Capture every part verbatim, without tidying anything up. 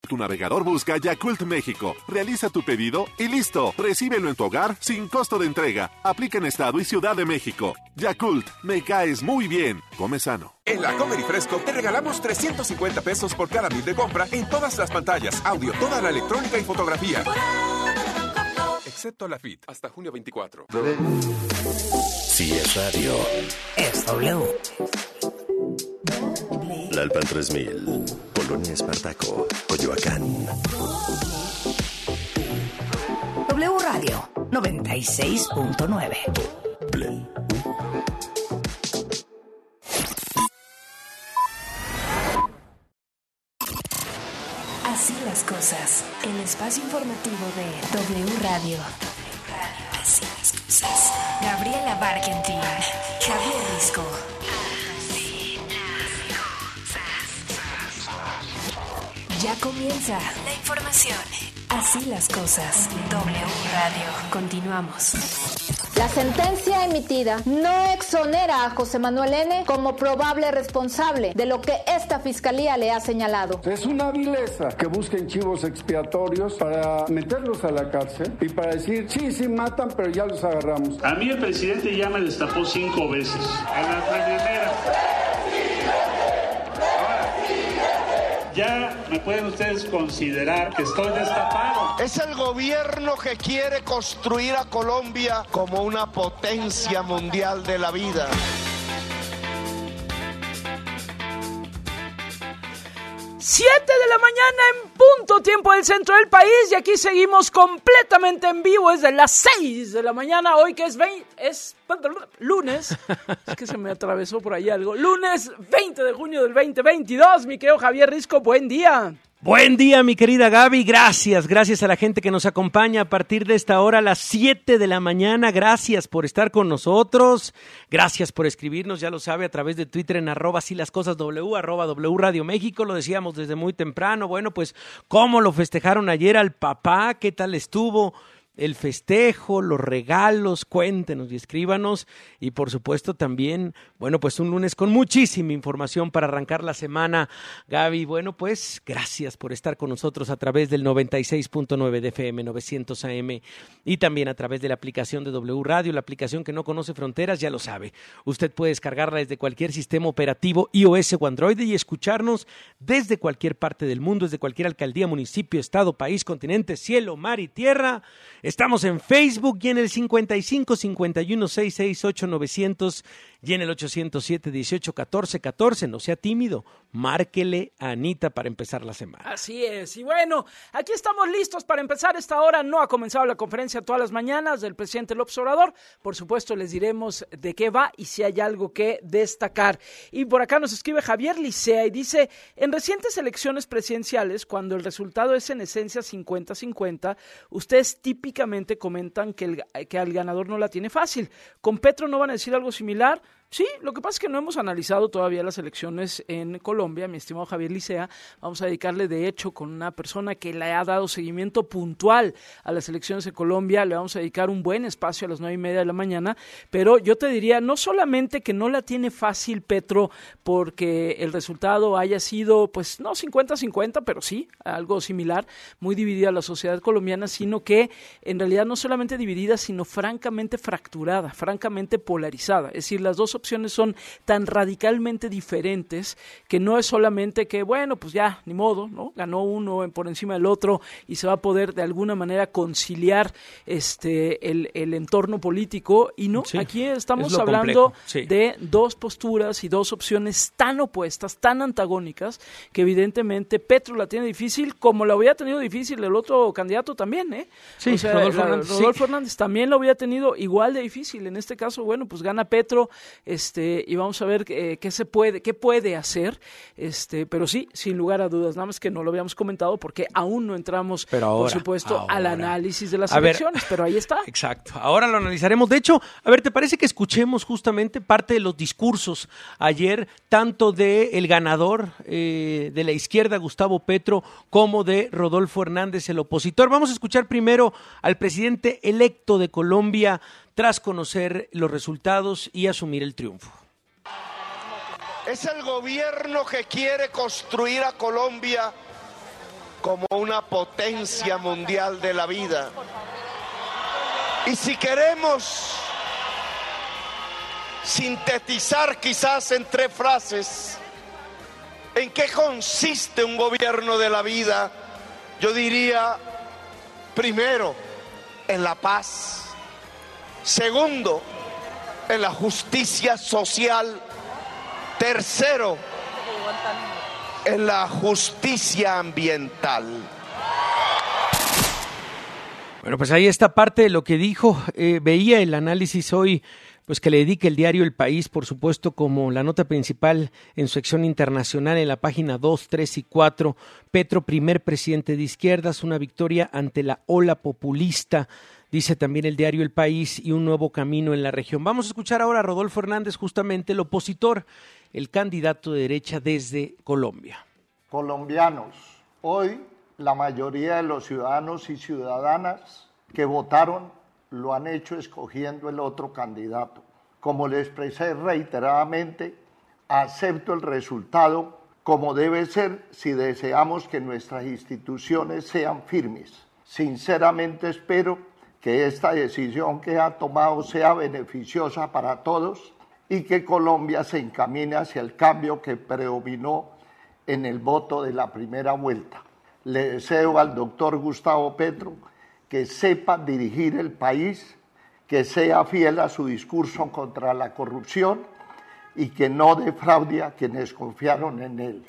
Tu navegador busca Yakult México. Realiza tu pedido y listo. Recíbelo en tu hogar sin costo de entrega. Aplica en Estado y Ciudad de México. Yakult, me caes muy bien. Come sano. En la Comer y Fresco te regalamos trescientos cincuenta pesos por cada mil de compra en todas las pantallas, audio, toda la electrónica y fotografía. Excepto la Fit, hasta junio veinticuatro. Si es radio, es W. La Alpan tres mil, Polonia Espartaco, Coyoacán. W Radio noventa y seis punto nueve. Así las cosas. El espacio informativo de W Radio. Así las cosas. Gabriela Barkentin, Javier Risco. Ya comienza la información. Así las cosas. W Radio. Continuamos. La sentencia emitida no exonera a José Manuel N. como probable responsable de lo que esta fiscalía le ha señalado. Es una vileza que busquen chivos expiatorios para meterlos a la cárcel y para decir, sí, sí matan, pero ya los agarramos. A mí el presidente ya me destapó cinco veces. En la mañanera. Ya me pueden ustedes considerar que estoy destapado. Es el gobierno que quiere construir a Colombia como una potencia mundial de la vida. Siete de la mañana en punto, tiempo del centro del país, y aquí seguimos completamente en vivo desde las seis de la mañana, hoy que es veinte, es lunes, es que se me atravesó por ahí algo, lunes veinte de junio del veinte veintidós, mi querido Javier Risco, buen día. Buen día, mi querida Gaby, gracias, gracias a la gente que nos acompaña a partir de esta hora a las siete de la mañana, gracias por estar con nosotros, gracias por escribirnos, ya lo sabe, a través de Twitter en arroba así las cosas W, arroba W Radio México, lo decíamos desde muy temprano, bueno, pues, ¿cómo lo festejaron ayer al papá? ¿Qué tal estuvo el festejo, los regalos? Cuéntenos y escríbanos, y por supuesto también, bueno, pues un lunes con muchísima información para arrancar la semana. Gaby, bueno, pues gracias por estar con nosotros a través del noventa y seis punto nueve de F M novecientos A M y también a través de la aplicación de W Radio, la aplicación que no conoce fronteras, ya lo sabe. Usted puede descargarla desde cualquier sistema operativo iOS o Android y escucharnos desde cualquier parte del mundo, desde cualquier alcaldía, municipio, estado, país, continente, cielo, mar y tierra. Estamos en Facebook y en el cincuenta y cinco, cincuenta y uno, sesenta y seis, ocho, novecientos y en el ochocientos siete, dieciocho, catorce, catorce. No sea tímido, márquele a Anita para empezar la semana. Así es, y bueno, aquí estamos listos para empezar esta hora. No ha comenzado la conferencia todas las mañanas del presidente López Obrador. Por supuesto, les diremos de qué va y si hay algo que destacar. Y por acá nos escribe Javier Licea y dice, en recientes elecciones presidenciales, cuando el resultado es en esencia cincuenta cincuenta, ustedes típicamente comentan que, el, que al ganador no la tiene fácil. ¿Con Petro no van a decir algo similar? Sí, lo que pasa es que no hemos analizado todavía las elecciones en Colombia, mi estimado Javier Licea. Vamos a dedicarle, de hecho, con una persona que le ha dado seguimiento puntual a las elecciones de Colombia, le vamos a dedicar un buen espacio a las nueve y media de la mañana, pero yo te diría, no solamente que no la tiene fácil Petro porque el resultado haya sido, pues, no cincuenta cincuenta, pero sí, algo similar, muy dividida la sociedad colombiana, sino que en realidad no solamente dividida, sino francamente fracturada, francamente polarizada, es decir, las dos opciones son tan radicalmente diferentes que no es solamente que, bueno, pues ya, ni modo, ¿no? Ganó uno por encima del otro y se va a poder de alguna manera conciliar este el, el entorno político, y no, sí, aquí estamos hablando sí. de dos posturas y dos opciones tan opuestas, tan antagónicas, que evidentemente Petro la tiene difícil, como la había tenido difícil el otro candidato también, ¿eh? Sí, o sea, Rodolfo, la, Hernández, Rodolfo sí. Hernández también lo había tenido igual de difícil. En este caso, bueno, pues gana Petro, este, y vamos a ver eh, qué se puede, qué puede hacer, este, pero sí, sin lugar a dudas, nada más que no lo habíamos comentado porque aún no entramos, ahora, por supuesto, ahora. al análisis de las a elecciones, ver, pero ahí está. Exacto, ahora lo analizaremos. De hecho, a ver, ¿te parece que escuchemos justamente parte de los discursos ayer, tanto de el ganador eh, de la izquierda, Gustavo Petro, como de Rodolfo Hernández, el opositor? Vamos a escuchar primero al presidente electo de Colombia tras conocer los resultados y asumir el triunfo. Es el gobierno que quiere construir a Colombia como una potencia mundial de la vida. Y si queremos sintetizar quizás en tres frases en qué consiste un gobierno de la vida, yo diría, primero, en la paz; segundo, en la justicia social; tercero, en la justicia ambiental. Bueno, pues ahí está parte de lo que dijo. Eh, veía el análisis hoy, pues que le dedica el diario El País, por supuesto, como la nota principal en su sección internacional en la página dos, tres y cuatro. Petro, primer presidente de izquierdas, una victoria ante la ola populista, dice también el diario El País, y un nuevo camino en la región. Vamos a escuchar ahora a Rodolfo Hernández, justamente el opositor, el candidato de derecha desde Colombia. Colombianos, hoy la mayoría de los ciudadanos y ciudadanas que votaron lo han hecho escogiendo el otro candidato. Como le expresé reiteradamente, acepto el resultado como debe ser si deseamos que nuestras instituciones sean firmes. Sinceramente espero que esta decisión que ha tomado sea beneficiosa para todos y que Colombia se encamine hacia el cambio que predominó en el voto de la primera vuelta. Le deseo al doctor Gustavo Petro que sepa dirigir el país, que sea fiel a su discurso contra la corrupción y que no defraude a quienes confiaron en él.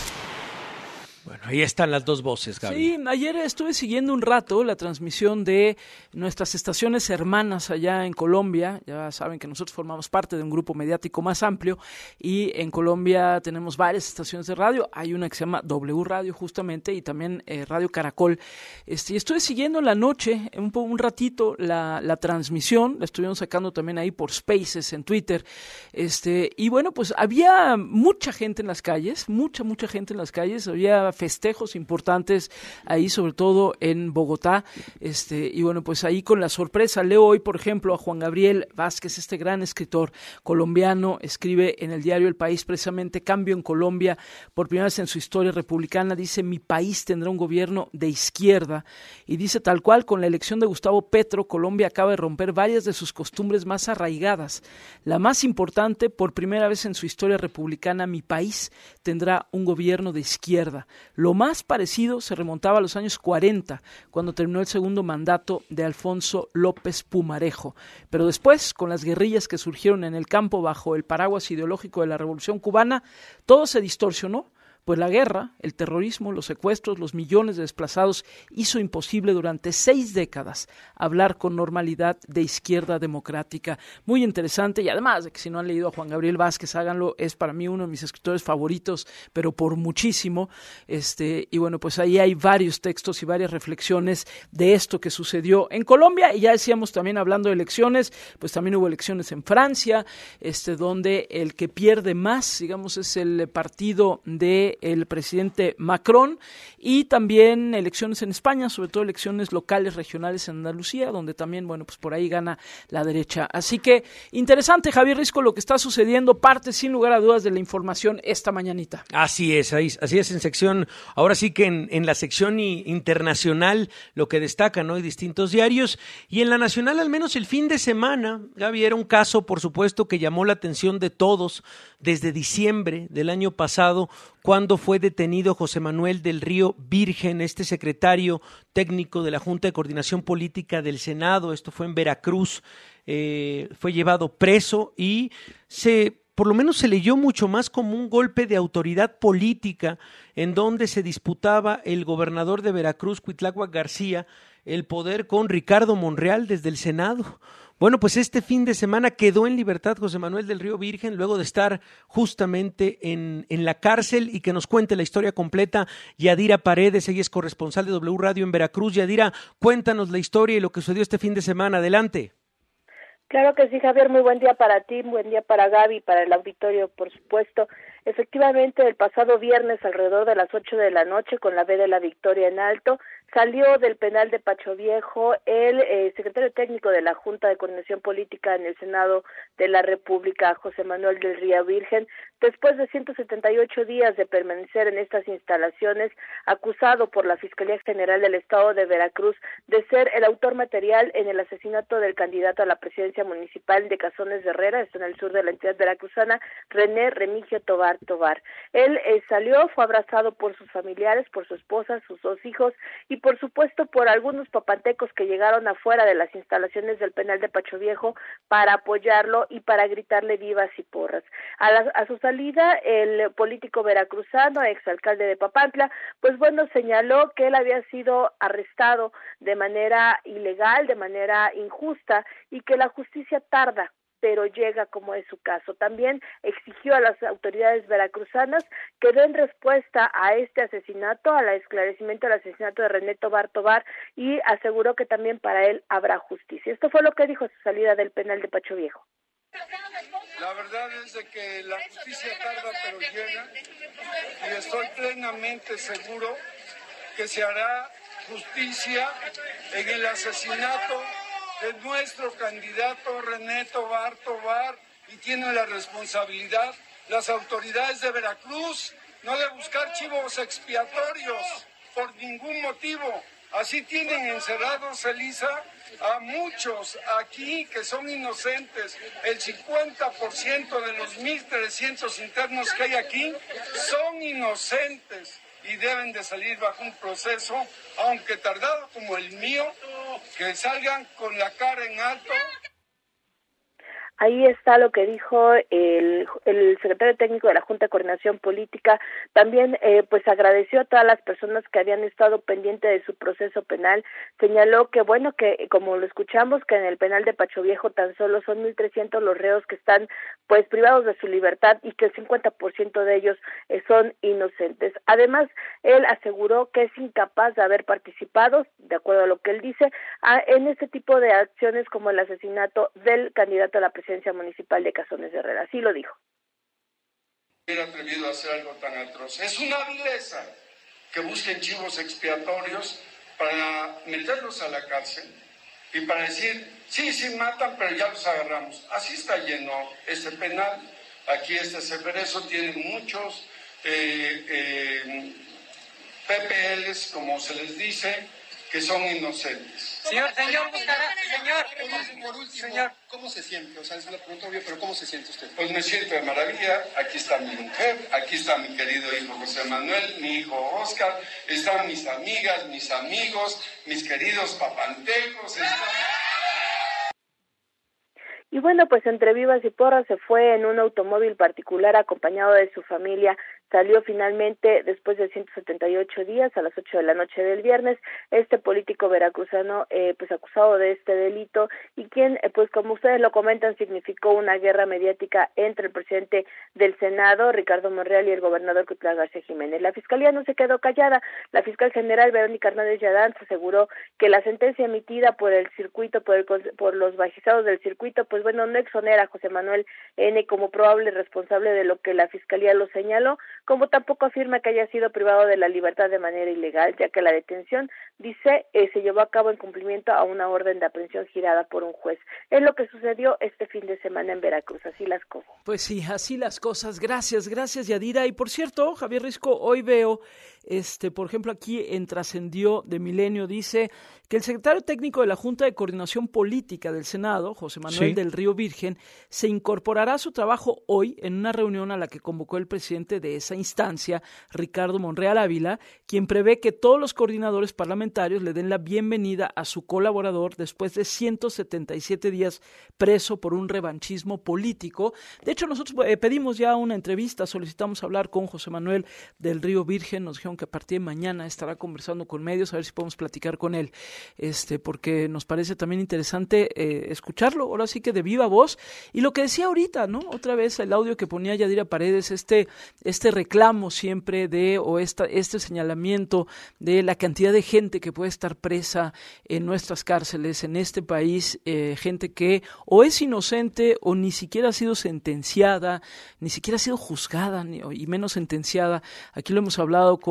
Bueno, ahí están las dos voces, Gaby. Sí, ayer estuve siguiendo un rato la transmisión de nuestras estaciones hermanas allá en Colombia. Ya saben que nosotros formamos parte de un grupo mediático más amplio y en Colombia tenemos varias estaciones de radio. Hay una que se llama W Radio justamente y también eh, Radio Caracol. Este, y estuve siguiendo en la noche un, un ratito la, la transmisión. La estuvieron sacando también ahí por Spaces en Twitter. Este, y bueno, pues había mucha gente en las calles, mucha, mucha gente en las calles. Había festejos importantes ahí, sobre todo en Bogotá, este, y bueno, pues ahí con la sorpresa, leo hoy, por ejemplo, a Juan Gabriel Vázquez, este gran escritor colombiano, escribe en el diario El País precisamente cambio en Colombia, por primera vez en su historia republicana, dice, mi país tendrá un gobierno de izquierda, y dice tal cual, con la elección de Gustavo Petro, Colombia acaba de romper varias de sus costumbres más arraigadas, la más importante, por primera vez en su historia republicana, mi país tendrá un gobierno de izquierda. Lo más parecido se remontaba a los años cuarenta, cuando terminó el segundo mandato de Alfonso López Pumarejo. Pero después, con las guerrillas que surgieron en el campo bajo el paraguas ideológico de la Revolución Cubana, todo se distorsionó. Pues la guerra, el terrorismo, los secuestros, los millones de desplazados hizo imposible durante seis décadas hablar con normalidad de izquierda democrática. Muy interesante y además de que si no han leído a Juan Gabriel Vázquez, háganlo, es para mí uno de mis escritores favoritos, pero por muchísimo. Este, y bueno, pues ahí hay varios textos y varias reflexiones de esto que sucedió en Colombia. Y ya decíamos también hablando de elecciones, pues también hubo elecciones en Francia, este, donde el que pierde más, digamos, es el partido de el presidente Macron, y también elecciones en España, sobre todo elecciones locales, regionales en Andalucía, donde también, bueno, pues por ahí gana la derecha. Así que interesante, Javier Risco, lo que está sucediendo, parte sin lugar a dudas de la información esta mañanita. Así es, ahí, así es en sección, ahora sí que en, en la sección internacional lo que destacan, ¿no? Hay distintos diarios, y en la nacional al menos el fin de semana, Gaby, era un caso, por supuesto, que llamó la atención de todos desde diciembre del año pasado, cuando fue detenido José Manuel del Río Virgen, este secretario técnico de la Junta de Coordinación Política del Senado. Esto fue en Veracruz, eh, fue llevado preso y se, por lo menos se leyó mucho más como un golpe de autoridad política, en donde se disputaba el gobernador de Veracruz, Cuitláhuac García, el poder con Ricardo Monreal desde el Senado. Bueno, pues este fin de semana quedó en libertad José Manuel del Río Virgen, luego de estar justamente en, en la cárcel, y que nos cuente la historia completa Yadira Paredes. Ella es corresponsal de W Radio en Veracruz. Yadira, cuéntanos la historia y lo que sucedió este fin de semana. Adelante. Claro que sí, Javier, muy buen día para ti, buen día para Gaby, para el auditorio, por supuesto. Efectivamente, el pasado viernes, alrededor de las ocho de la noche, con la V de la Victoria en alto, Salió del penal de Pacho Viejo el eh, secretario técnico de la Junta de Coordinación Política en el Senado de la República, José Manuel del Río Virgen, después de ciento setenta y ocho días de permanecer en estas instalaciones, acusado por la Fiscalía General del Estado de Veracruz de ser el autor material en el asesinato del candidato a la presidencia municipal de Cazones de Herrera, esto en el sur de la entidad veracruzana, René Remigio Tobar Tobar. Él eh, salió, fue abrazado por sus familiares, por su esposa, sus dos hijos y por supuesto por algunos papantecos que llegaron afuera de las instalaciones del penal de Pacho Viejo para apoyarlo y para gritarle vivas y porras. A, la, a su salida, el político veracruzano, exalcalde de Papantla, pues bueno, señaló que él había sido arrestado de manera ilegal, de manera injusta y que la justicia tarda, pero llega, como es su caso. También exigió a las autoridades veracruzanas que den respuesta a este asesinato, al esclarecimiento del asesinato de René Tobar Tobar, y aseguró que también para él habrá justicia. Esto fue lo que dijo a su salida del penal de Pacho Viejo. La verdad es de que la justicia tarda, pero llega, y estoy plenamente seguro que se hará justicia en el asesinato de nuestro candidato René Tobar Tobar, y tienen la responsabilidad las autoridades de Veracruz, no de buscar chivos expiatorios por ningún motivo. Así tienen encerrados, Elisa, a muchos aquí que son inocentes. El cincuenta por ciento de los mil trescientos internos que hay aquí son inocentes y deben de salir bajo un proceso, aunque tardado como el mío, que salgan con la cara en alto. Ahí está lo que dijo el, el secretario técnico de la Junta de Coordinación Política. También eh, pues agradeció a todas las personas que habían estado pendientes de su proceso penal. Señaló que bueno, que como lo escuchamos, que en el penal de Pacho Viejo tan solo son mil trescientos los reos que están pues privados de su libertad y que el cincuenta por ciento de ellos eh, son inocentes. Además, él aseguró que es incapaz de haber participado, de acuerdo a lo que él dice, a, en este tipo de acciones como el asesinato del candidato a la presidencia municipal de Cazones de Herrera. Así lo dijo. Hubiera atrevido a hacer algo tan atroz. Es una vileza que busquen chivos expiatorios para meterlos a la cárcel y para decir, sí, sí matan, pero ya los agarramos. Así está lleno este penal. Aquí este Ceferezo tiene muchos eh, eh, P P Ls, como se les dice, que son inocentes. Señor, señor, buscará, señor, por último, señor, ¿cómo se siente? O sea, es una pregunta obvia, pero ¿cómo se siente usted? Pues me siento de maravilla. Aquí está mi mujer, aquí está mi querido hijo José Manuel, mi hijo Oscar, están mis amigas, mis amigos, mis queridos papantecos, están... Y bueno, pues entre vivas y porras se fue en un automóvil particular acompañado de su familia. Salió finalmente después de ciento setenta y ocho días a las ocho de la noche del viernes este político veracruzano eh, pues acusado de este delito y quien eh, pues como ustedes lo comentan significó una guerra mediática entre el presidente del Senado Ricardo Monreal y el gobernador Cuitlahua García Jiménez. La fiscalía no se quedó callada. La fiscal general Verónica Hernández Yadán aseguró que la sentencia emitida por el circuito por, el, por los magistrados del circuito pues bueno no exonera a José Manuel N. como probable responsable de lo que la fiscalía lo señaló, como tampoco afirma que haya sido privado de la libertad de manera ilegal, ya que la detención, dice, eh, se llevó a cabo en cumplimiento a una orden de aprehensión girada por un juez. Es lo que sucedió este fin de semana en Veracruz, así las cosas. Pues sí, así las cosas. Gracias, gracias, Yadira. Y por cierto, Javier Risco, hoy veo, este, por ejemplo, aquí en Trascendió de Milenio, dice que el secretario técnico de la Junta de Coordinación Política del Senado, José Manuel sí. del Río Virgen, se incorporará a su trabajo hoy en una reunión a la que convocó el presidente de esa instancia, Ricardo Monreal Ávila, quien prevé que todos los coordinadores parlamentarios le den la bienvenida a su colaborador después de ciento setenta y siete días preso por un revanchismo político. De hecho, nosotros eh, pedimos ya una entrevista, solicitamos hablar con José Manuel del Río Virgen, nos dijeron que a partir de mañana estará conversando con medios, a ver si podemos platicar con él, este, porque nos parece también interesante eh, escucharlo, ahora sí que de viva voz, y lo que decía ahorita, ¿no? Otra vez el audio que ponía Yadira Paredes, este, este reclamo siempre de, o esta, este señalamiento de la cantidad de gente que puede estar presa en nuestras cárceles, en este país, eh, gente que o es inocente o ni siquiera ha sido sentenciada, ni siquiera ha sido juzgada, ni, y menos sentenciada. Aquí lo hemos hablado con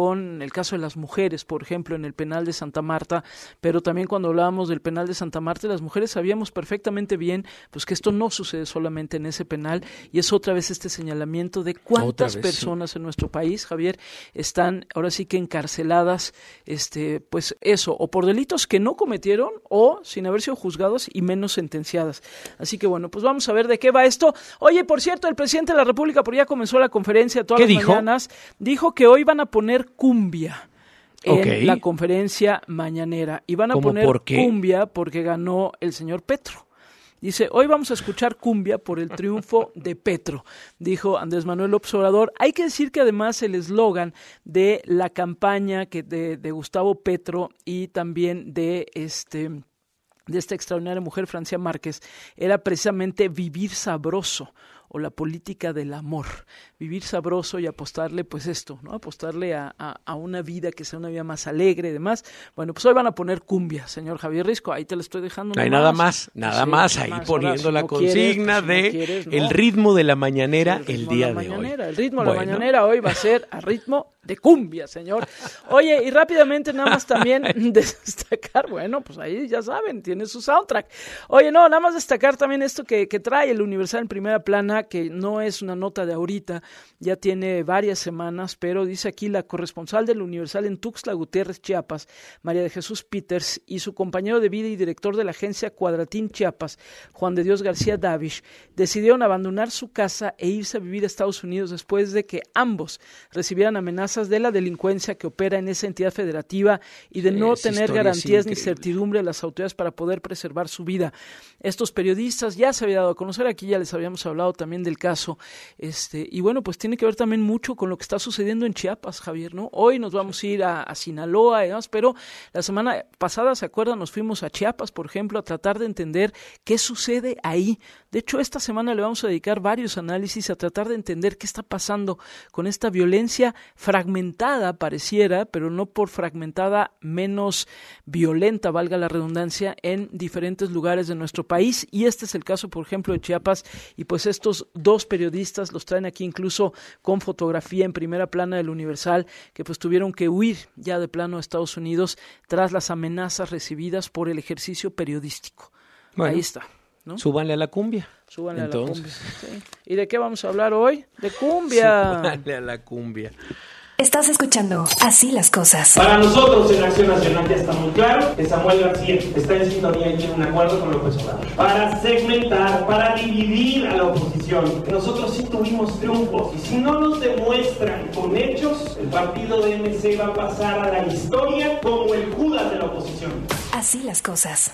con el caso de las mujeres, por ejemplo, en el penal de Santa Marta, pero también cuando hablábamos del penal de Santa Marta, las mujeres sabíamos perfectamente bien pues que esto no sucede solamente en ese penal, y es otra vez este señalamiento de cuántas vez, personas sí. en nuestro país, Javier, están ahora sí que encarceladas, este, pues eso, o por delitos que no cometieron o sin haber sido juzgados y menos sentenciadas. Así que bueno, pues vamos a ver de qué va esto. Oye, por cierto, el presidente de la República, por ya comenzó la conferencia todas las dijo? mañanas, dijo que hoy van a poner cumbia en okay. la conferencia mañanera, y van a poner por cumbia porque ganó el señor Petro. Dice, hoy vamos a escuchar cumbia por el triunfo de Petro, dijo Andrés Manuel López Obrador. Hay que decir que además el eslogan de la campaña que de, de Gustavo Petro y también de este de esta extraordinaria mujer, Francia Márquez, era precisamente vivir sabroso, o la política del amor, vivir sabroso y apostarle pues esto, ¿no? Apostarle a, a, a una vida que sea una vida más alegre y demás. Bueno, pues hoy van a poner cumbia, señor Javier Risco, ahí te lo estoy dejando. No hay nada más, nada sí, más ahí más, poniendo ahora, la si no consigna quieres, de si no quieres, no. el ritmo de la mañanera sí, el, el día de, de mañanera. hoy. El ritmo de bueno. la mañanera hoy va a ser a ritmo de cumbia, señor. Oye, y rápidamente nada más también destacar, bueno, pues ahí ya saben, tiene su soundtrack. Oye, no, nada más destacar también esto que, que trae el Universal en primera plana, que no es una nota de ahorita, ya tiene varias semanas, pero dice aquí la corresponsal del Universal en Tuxtla Gutiérrez, Chiapas, María de Jesús Peters, y su compañero de vida y director de la agencia Cuadratín Chiapas, Juan de Dios García Davish, decidieron abandonar su casa e irse a vivir a Estados Unidos después de que ambos recibieran amenazas de la delincuencia que opera en esa entidad federativa y de no Esa tener garantías ni certidumbre de las autoridades para poder preservar su vida. Estos periodistas ya se había dado a conocer, aquí ya les habíamos hablado también del caso, este y bueno, pues tiene que ver también mucho con lo que está sucediendo en Chiapas, Javier, ¿no? Hoy nos vamos a ir a, a Sinaloa y demás, pero la semana pasada, ¿se acuerdan? Nos fuimos a Chiapas, por ejemplo, a tratar de entender qué sucede ahí. De hecho, esta semana le vamos a dedicar varios análisis a tratar de entender qué está pasando con esta violencia fragmentada, pareciera, pero no por fragmentada menos violenta, valga la redundancia, en diferentes lugares de nuestro país. Y este es el caso, por ejemplo, de Chiapas, y pues estos dos periodistas los traen aquí incluso con fotografía en primera plana del Universal, que pues tuvieron que huir ya de plano a Estados Unidos tras las amenazas recibidas por el ejercicio periodístico. Bueno, ahí está, ¿no? Súbanle a la cumbia. Súbanle Entonces. a la cumbia. Sí. ¿Y de qué vamos a hablar hoy? De cumbia. Súbanle a la cumbia. Estás escuchando Así las Cosas. Para nosotros en Acción Nacional ya está muy claro que Samuel García está en sintonía y tiene un acuerdo con López Obrador. Para segmentar, para dividir a la oposición. Nosotros sí tuvimos triunfos y si no nos demuestran con hechos, el partido de M C va a pasar a la historia como el Judas de la oposición. Así las Cosas.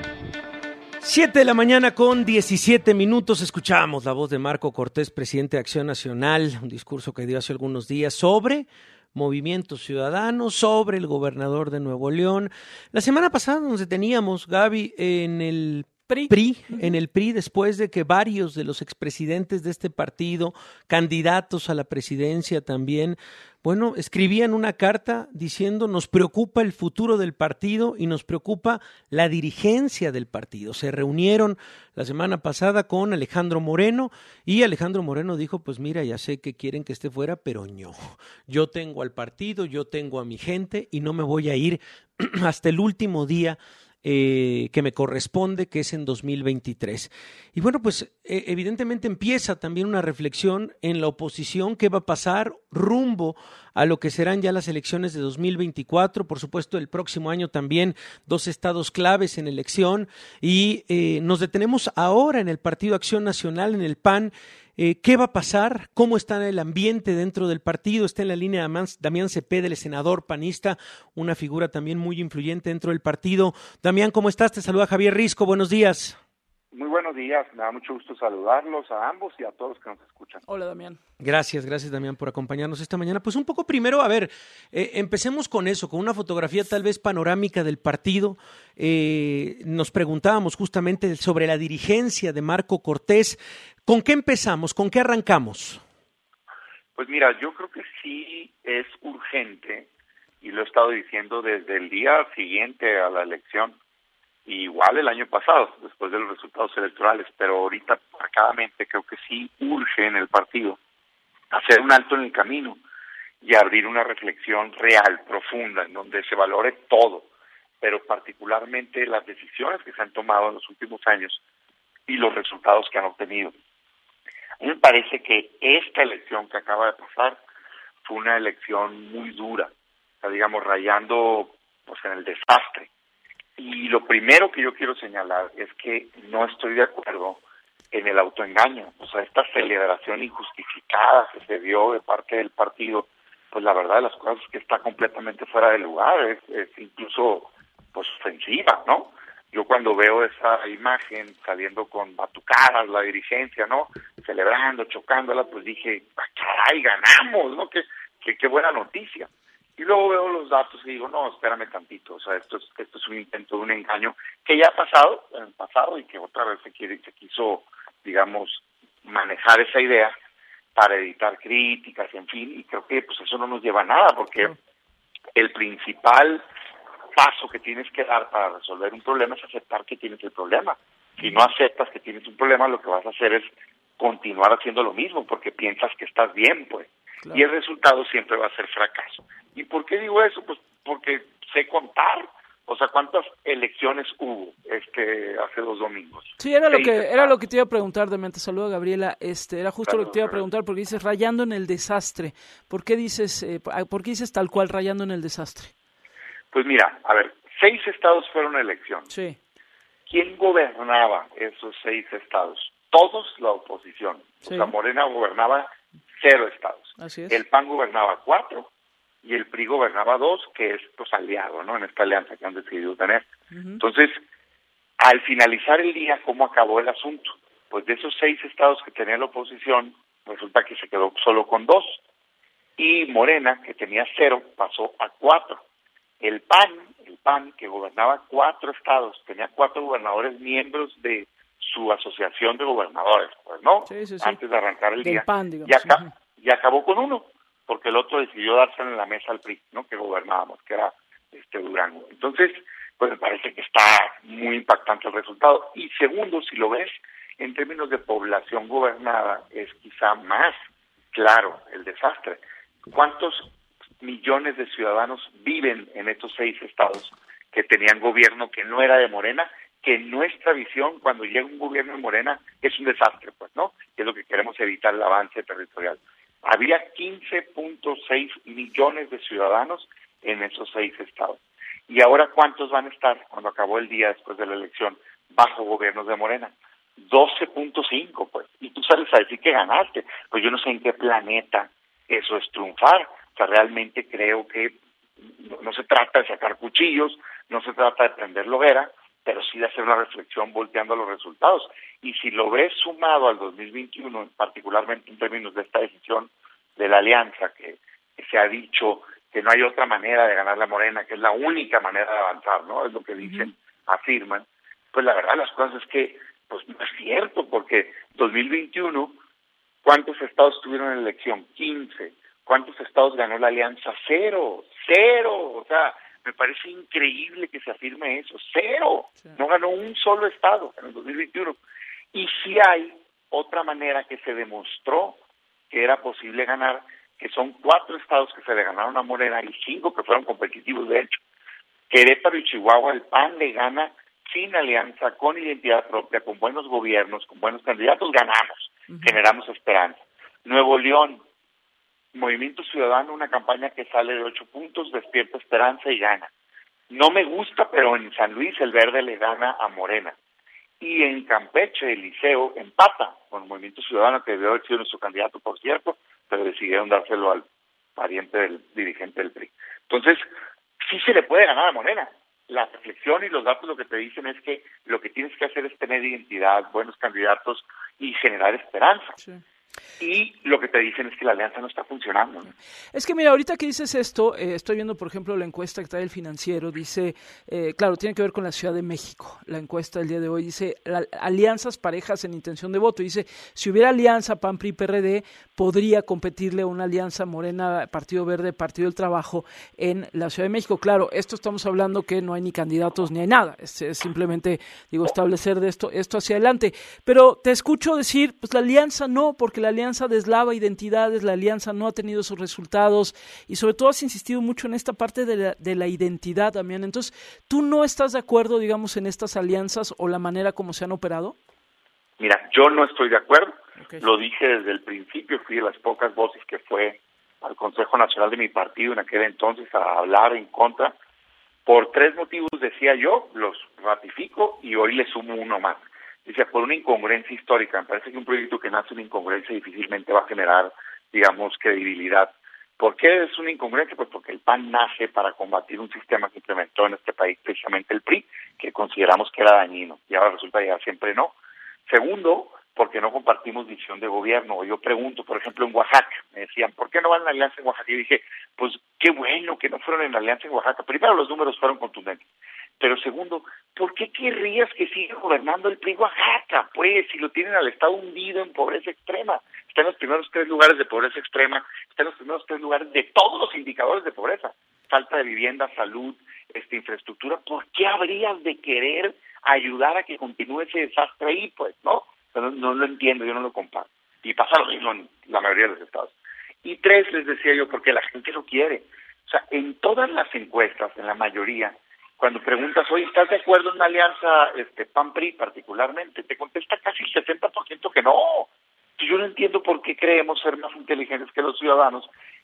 Siete de la mañana con diecisiete minutos, escuchamos la voz de Marco Cortés, presidente de Acción Nacional, un discurso que dio hace algunos días sobre Movimiento Ciudadano, sobre el gobernador de Nuevo León. La semana pasada nos deteníamos, Gaby, en el P R I, P R I uh-huh. en el P R I, después de que varios de los expresidentes de este partido, candidatos a la presidencia también, bueno, escribían una carta diciendo nos preocupa el futuro del partido y nos preocupa la dirigencia del partido. Se reunieron la semana pasada con Alejandro Moreno y Alejandro Moreno dijo, pues mira, ya sé que quieren que esté fuera, pero no. Yo tengo al partido, yo tengo a mi gente y no me voy a ir hasta el último día Eh, que me corresponde, que es en dos mil veintitrés. Y bueno, pues eh, evidentemente empieza también una reflexión en la oposición, qué va a pasar rumbo a lo que serán ya las elecciones de dos mil veinticuatro, por supuesto el próximo año también dos estados claves en elección y eh, nos detenemos ahora en el Partido Acción Nacional, en el P A N. Eh, ¿Qué va a pasar? ¿Cómo está el ambiente dentro del partido? Está en la línea Damián Cepeda, el senador panista, una figura también muy influyente dentro del partido. Damián, ¿cómo estás? Te saluda Javier Risco, buenos días. Muy buenos días, me da mucho gusto saludarlos a ambos y a todos los que nos escuchan. Hola, Damián. Gracias, gracias, Damián, por acompañarnos esta mañana. Pues un poco primero, a ver, eh, empecemos con eso, con una fotografía tal vez panorámica del partido. Eh, nos preguntábamos justamente sobre la dirigencia de Marco Cortés. ¿Con qué empezamos? ¿Con qué arrancamos? Pues mira, yo creo que sí es urgente, y lo he estado diciendo desde el día siguiente a la elección, igual el año pasado, después de los resultados electorales, pero ahorita marcadamente creo que sí urge en el partido hacer un alto en el camino y abrir una reflexión real, profunda, en donde se valore todo, pero particularmente las decisiones que se han tomado en los últimos años y los resultados que han obtenido. A mí me parece que esta elección que acaba de pasar fue una elección muy dura, o sea, digamos, rayando pues en el desastre. Y lo primero que yo quiero señalar es que no estoy de acuerdo en el autoengaño. O sea, esta celebración injustificada que se dio de parte del partido, pues la verdad de las cosas es que está completamente fuera de lugar, es, es incluso pues ofensiva, ¿no? Yo cuando veo esa imagen saliendo con batucadas, la dirigencia, ¿no? Celebrando, chocándola, pues dije, ah, caray, ganamos, ¿no? Qué, qué, qué buena noticia. Y luego veo los datos y digo, no, espérame tantito, o sea, esto es, esto es un intento de un engaño que ya ha pasado en el pasado y que otra vez se, quiere, se quiso, digamos, manejar esa idea para evitar críticas, en fin, y creo que pues eso no nos lleva a nada, porque el principal paso que tienes que dar para resolver un problema es aceptar que tienes el problema. Si no aceptas que tienes un problema, lo que vas a hacer es continuar haciendo lo mismo, porque piensas que estás bien, pues. Claro. Y el resultado siempre va a ser fracaso. ¿Y por qué digo eso? Pues porque sé contar. O sea, ¿cuántas elecciones hubo este hace dos domingos? Sí, era lo que era lo que te iba a preguntar, Demente. Saluda, Gabriela. Este, era justo claro, lo que te iba a preguntar, porque dices rayando en el desastre. ¿Por qué dices, eh, por qué dices tal cual rayando en el desastre? Pues mira, a ver, seis estados fueron a elección. Sí. ¿Quién gobernaba esos seis estados? Todos la oposición. Sí. O sea, Morena gobernaba cero estados. Así es. El P A N gobernaba cuatro y el P R I gobernaba dos, que es pues aliado, ¿no? En esta alianza que han decidido tener. Uh-huh. Entonces, al finalizar el día, ¿cómo acabó el asunto? Pues de esos seis estados que tenía la oposición, resulta que se quedó solo con dos. Y Morena, que tenía cero, pasó a cuatro. El P A N, el P A N, que gobernaba cuatro estados, tenía cuatro gobernadores miembros de su asociación de gobernadores, pues, ¿no? Sí, sí, sí. Antes de arrancar el Del día. P A N, digamos. Y, acá, y acabó con uno, porque el otro decidió darse en la mesa al P R I, ¿no? Que gobernábamos, que era este Durango. Entonces, pues me parece que está muy impactante el resultado. Y segundo, si lo ves, en términos de población gobernada, es quizá más claro el desastre. ¿Cuántos millones de ciudadanos viven en estos seis estados que tenían gobierno que no era de Morena, que en nuestra visión, cuando llega un gobierno de Morena, es un desastre, pues, ¿no? Que es lo que queremos evitar, el avance territorial. Había quince punto seis millones de ciudadanos en esos seis estados. ¿Y ahora cuántos van a estar, cuando acabó el día después de la elección, bajo gobiernos de Morena? doce punto cinco, pues. Y tú sales a decir que ganaste. Pues yo no sé en qué planeta eso es triunfar. O sea, realmente creo que no, no se trata de sacar cuchillos, no se trata de prender la hoguera, pero sí de hacer una reflexión volteando a los resultados. Y si lo ves sumado al dos mil veintiuno, particularmente en términos de esta decisión de la alianza, que, que se ha dicho que no hay otra manera de ganar la Morena, que es la única manera de avanzar, ¿no? Es lo que dicen, uh-huh. afirman. Pues la verdad las cosas es que pues no es cierto, porque dos mil veintiuno, ¿cuántos estados tuvieron en elección? quince. ¿Cuántos estados ganó la alianza? Cero, cero. O sea, me parece increíble que se afirme eso. Cero. Sí. No ganó un solo estado en el dos mil veintiuno. Y sí hay otra manera que se demostró que era posible ganar, que son cuatro estados que se le ganaron a Morena y cinco que fueron competitivos, de hecho. Querétaro y Chihuahua, el P A N le gana sin alianza, con identidad propia, con buenos gobiernos, con buenos candidatos, ganamos, uh-huh. generamos esperanza. Nuevo León, Movimiento Ciudadano, una campaña que sale de ocho puntos, despierta esperanza y gana. No me gusta, pero en San Luis el Verde le gana a Morena. Y en Campeche, el Liceo empata con el Movimiento Ciudadano, que debió haber sido nuestro candidato, por cierto, pero decidieron dárselo al pariente del dirigente del P R I. Entonces, sí se le puede ganar a Morena. La reflexión y los datos lo que te dicen es que lo que tienes que hacer es tener identidad, buenos candidatos y generar esperanza. Sí. Y lo que te dicen es que la alianza no está funcionando, ¿no? Es que mira, ahorita que dices esto, eh, estoy viendo, por ejemplo, la encuesta que está del Financiero, dice, eh, claro, tiene que ver con la Ciudad de México, la encuesta del día de hoy, dice, la, alianzas parejas en intención de voto, dice, si hubiera alianza P A N, P R I, P R D, podría competirle una alianza Morena, Partido Verde, Partido del Trabajo en la Ciudad de México. Claro, esto estamos hablando que no hay ni candidatos ni hay nada, es, es simplemente, digo, establecer de esto, esto hacia adelante, pero te escucho decir, pues la alianza no, porque la la alianza deslava identidades, la alianza no ha tenido sus resultados y sobre todo has insistido mucho en esta parte de la, de la identidad, Damián. Entonces, ¿tú no estás de acuerdo, digamos, en estas alianzas o la manera como se han operado? Mira, yo no estoy de acuerdo, okay. Lo dije desde el principio, fui de las pocas voces que fue al Consejo Nacional de mi partido en aquel entonces a hablar en contra. Por tres motivos, decía yo, los ratifico y hoy le sumo uno más. Decía, por una incongruencia histórica. Me parece que un proyecto que nace una incongruencia difícilmente va a generar, digamos, credibilidad. ¿Por qué es una incongruencia? Pues porque el P A N nace para combatir un sistema que implementó en este país precisamente el P R I, que consideramos que era dañino, y ahora resulta ya siempre no. Segundo, porque no compartimos visión de gobierno. Yo pregunto, por ejemplo, en Oaxaca, me decían, ¿por qué no van en la alianza en Oaxaca? Y dije, pues qué bueno que no fueron en la alianza en Oaxaca. Primero, los números fueron contundentes. Pero segundo, ¿por qué querrías que siga gobernando el P R I Oaxaca? Pues, si lo tienen al Estado hundido en pobreza extrema. Está en los primeros tres lugares de pobreza extrema, está en los primeros tres lugares de todos los indicadores de pobreza. Falta de vivienda, salud, este, infraestructura. ¿Por qué habrías de querer ayudar a que continúe ese desastre ahí? Pues, ¿no? No, no lo entiendo, yo no lo comparto. Y pasa lo mismo en la mayoría de los estados. Y tres, les decía yo, porque la gente lo quiere. O sea, en todas las encuestas, en la mayoría, cuando preguntas, oye, ¿estás de acuerdo en una alianza este, P A N P R I particularmente? Te contesta casi el sesenta por ciento que no. Yo no entiendo por qué creemos ser más inteligentes que los ciudadanos,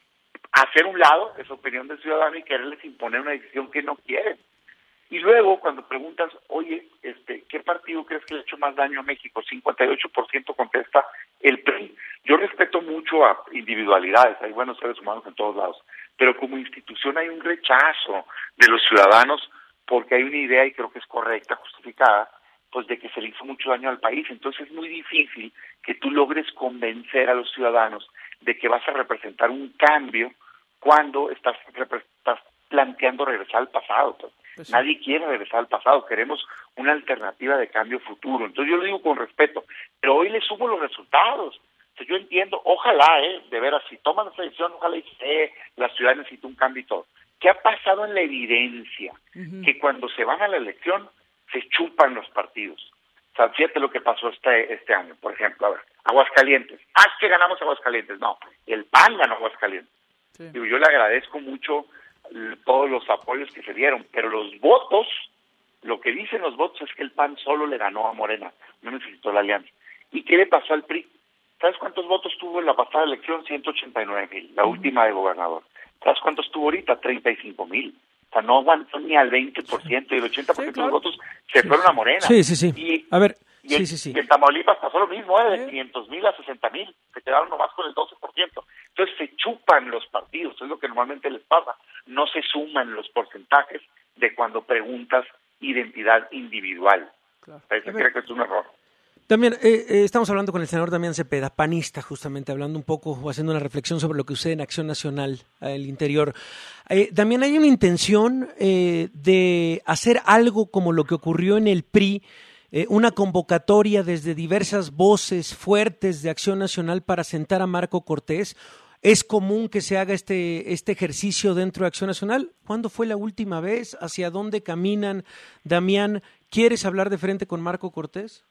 hacer un lado esa opinión del ciudadano y quererles imponer una decisión que no quieren. Y luego, cuando preguntas, oye, este, ¿qué partido crees que le ha hecho más daño a México? cincuenta y ocho por ciento contesta el P R I. Yo respeto mucho a individualidades, hay buenos seres humanos en todos lados, pero como institución hay un rechazo de los ciudadanos porque hay una idea, y creo que es correcta, justificada, pues de que se le hizo mucho daño al país. Entonces es muy difícil que tú logres convencer a los ciudadanos de que vas a representar un cambio cuando estás, estás planteando regresar al pasado. Pues. Pues sí. Nadie quiere regresar al pasado, queremos una alternativa de cambio futuro. Entonces yo lo digo con respeto, pero hoy le sumo los resultados. O sea, yo entiendo, ojalá, eh, de veras, si toman esa decisión, ojalá y eh, la ciudad necesita un cambio y todo. ¿Qué ha pasado en la evidencia? Uh-huh. Que cuando se van a la elección, se chupan los partidos. O sea, fíjate lo que pasó este este año, por ejemplo, a ver, Aguascalientes. Ah, es que ganamos Aguascalientes. No, el P A N ganó Aguascalientes. Sí. Digo, yo le agradezco mucho todos los apoyos que se dieron, pero los votos, lo que dicen los votos es que el P A N solo le ganó a Morena, no necesitó la alianza. ¿Y qué le pasó al P R I? ¿Sabes cuántos votos tuvo en la pasada elección? ciento ochenta y nueve mil, la uh-huh. última de gobernador. ¿Sabes cuántos tuvo ahorita? treinta y cinco mil. O sea, no aguantó ni al veinte por ciento, y el ochenta por ciento sí, claro. de los votos se sí, fueron a Morena. Sí, sí, sí. Y, a ver, y sí, en, sí, sí. Y en Tamaulipas pasó lo mismo, ¿eh? de quinientos mil a sesenta mil, se quedaron nomás con el doce por ciento. Entonces se chupan los partidos, es lo que normalmente les pasa. No se suman los porcentajes de cuando preguntas identidad individual. Claro. Eso creo que es un error. También eh, eh, estamos hablando con el senador Damián Cepeda, panista, justamente hablando un poco o haciendo una reflexión sobre lo que sucede en Acción Nacional al interior. Eh, también hay una intención eh, de hacer algo como lo que ocurrió en el P R I, eh, una convocatoria desde diversas voces fuertes de Acción Nacional para sentar a Marco Cortés. ¿Es común que se haga este, este ejercicio dentro de Acción Nacional? ¿Cuándo fue la última vez? ¿Hacia dónde caminan? Damián, ¿quieres hablar de frente con Marco Cortés?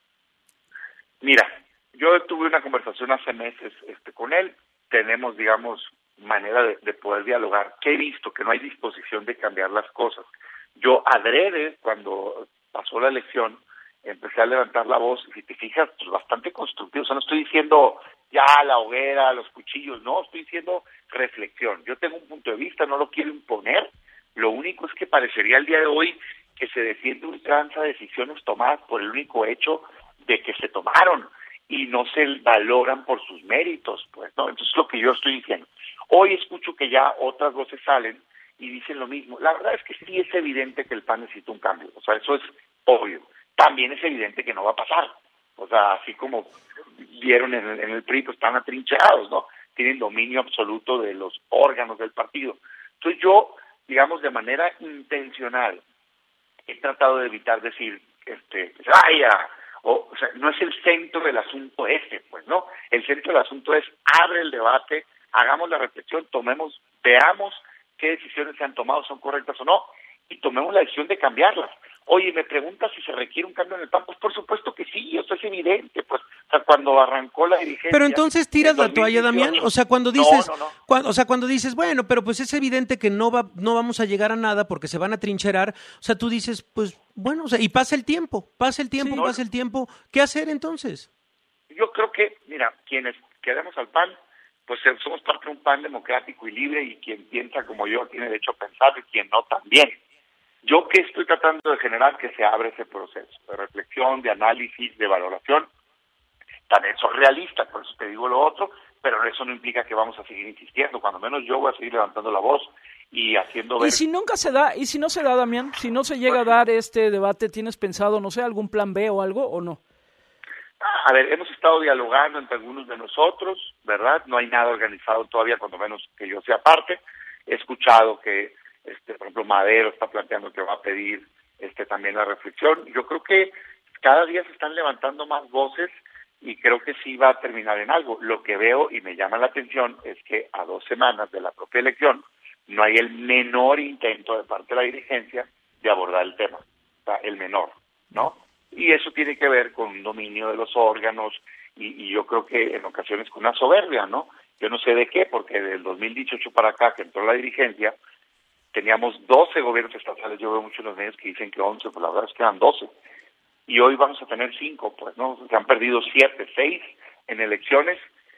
Mira, yo tuve una conversación hace meses este, con él, tenemos, digamos, manera de, de poder dialogar. ¿Qué he visto? Que no hay disposición de cambiar las cosas. Yo adrede, cuando pasó la elección, empecé a levantar la voz, y si te fijas, pues bastante constructivo. O sea, no estoy diciendo ya la hoguera, los cuchillos, no, estoy diciendo reflexión. Yo tengo un punto de vista, no lo quiero imponer, lo único es que parecería el día de hoy que se defiende ultranza decisiones tomadas por el único hecho de que se tomaron y no se valoran por sus méritos, pues, ¿no? Entonces es lo que yo estoy diciendo. Hoy escucho que ya otras voces salen y dicen lo mismo. La verdad es que sí es evidente que el P A N necesita un cambio, o sea, eso es obvio. También es evidente que no va a pasar, o sea, así como vieron en el, en el P R I, pues están atrincherados, ¿no? Tienen dominio absoluto de los órganos del partido. Entonces yo, digamos, de manera intencional, he tratado de evitar decir, este, ¡ay, ya! O, o sea, no es el centro del asunto ese, pues, ¿no? El centro del asunto es, abre el debate, hagamos la reflexión, tomemos, veamos qué decisiones se han tomado, son correctas o no, y tomemos la decisión de cambiarlas. Oye, me preguntas si se requiere un cambio en el P A N. Pues por supuesto que sí, eso es evidente. Pues, o sea, cuando arrancó la dirigencia... Pero entonces tiras la toalla, Damián. O sea, cuando dices, no, no, no. Cuando, o sea, cuando dices, bueno, pero pues es evidente que no va, no vamos a llegar a nada porque se van a trincherar. O sea, tú dices, pues, bueno, o sea, y pasa el tiempo, pasa el tiempo, Sí. pasa el tiempo. ¿Qué hacer entonces? Yo creo que, mira, quienes queremos al P A N, pues somos parte de un P A N democrático y libre, y quien piensa como yo tiene derecho a pensar, y quien no también. Yo que estoy tratando de generar que se abra ese proceso de reflexión, de análisis, de valoración. También soy realista, por eso te digo lo otro, pero eso no implica que vamos a seguir insistiendo. Cuando menos yo voy a seguir levantando la voz y haciendo ver... Y si nunca se da, y si no se da, Damián, si no se llega a dar este debate, ¿tienes pensado, no sé, algún plan B o algo, o no? A ver, hemos estado dialogando entre algunos de nosotros, ¿verdad? No hay nada organizado todavía, cuando menos que yo sea parte. He escuchado que, este, por ejemplo, Madero está planteando que va a pedir este también la reflexión. Yo creo que cada día se están levantando más voces y creo que sí va a terminar en algo. Lo que veo y me llama la atención es que a dos semanas de la propia elección no hay el menor intento de parte de la dirigencia de abordar el tema, o sea, el menor, ¿no? Y eso tiene que ver con un dominio de los órganos y, y yo creo que en ocasiones con una soberbia, ¿no? Yo no sé de qué, porque del dos mil dieciocho para acá que entró la dirigencia, teníamos doce gobiernos estatales. Yo veo muchos en los medios que dicen que once, pues la verdad es que eran doce. Y hoy vamos a tener cinco, pues, ¿no? Se han perdido siete, seis en elecciones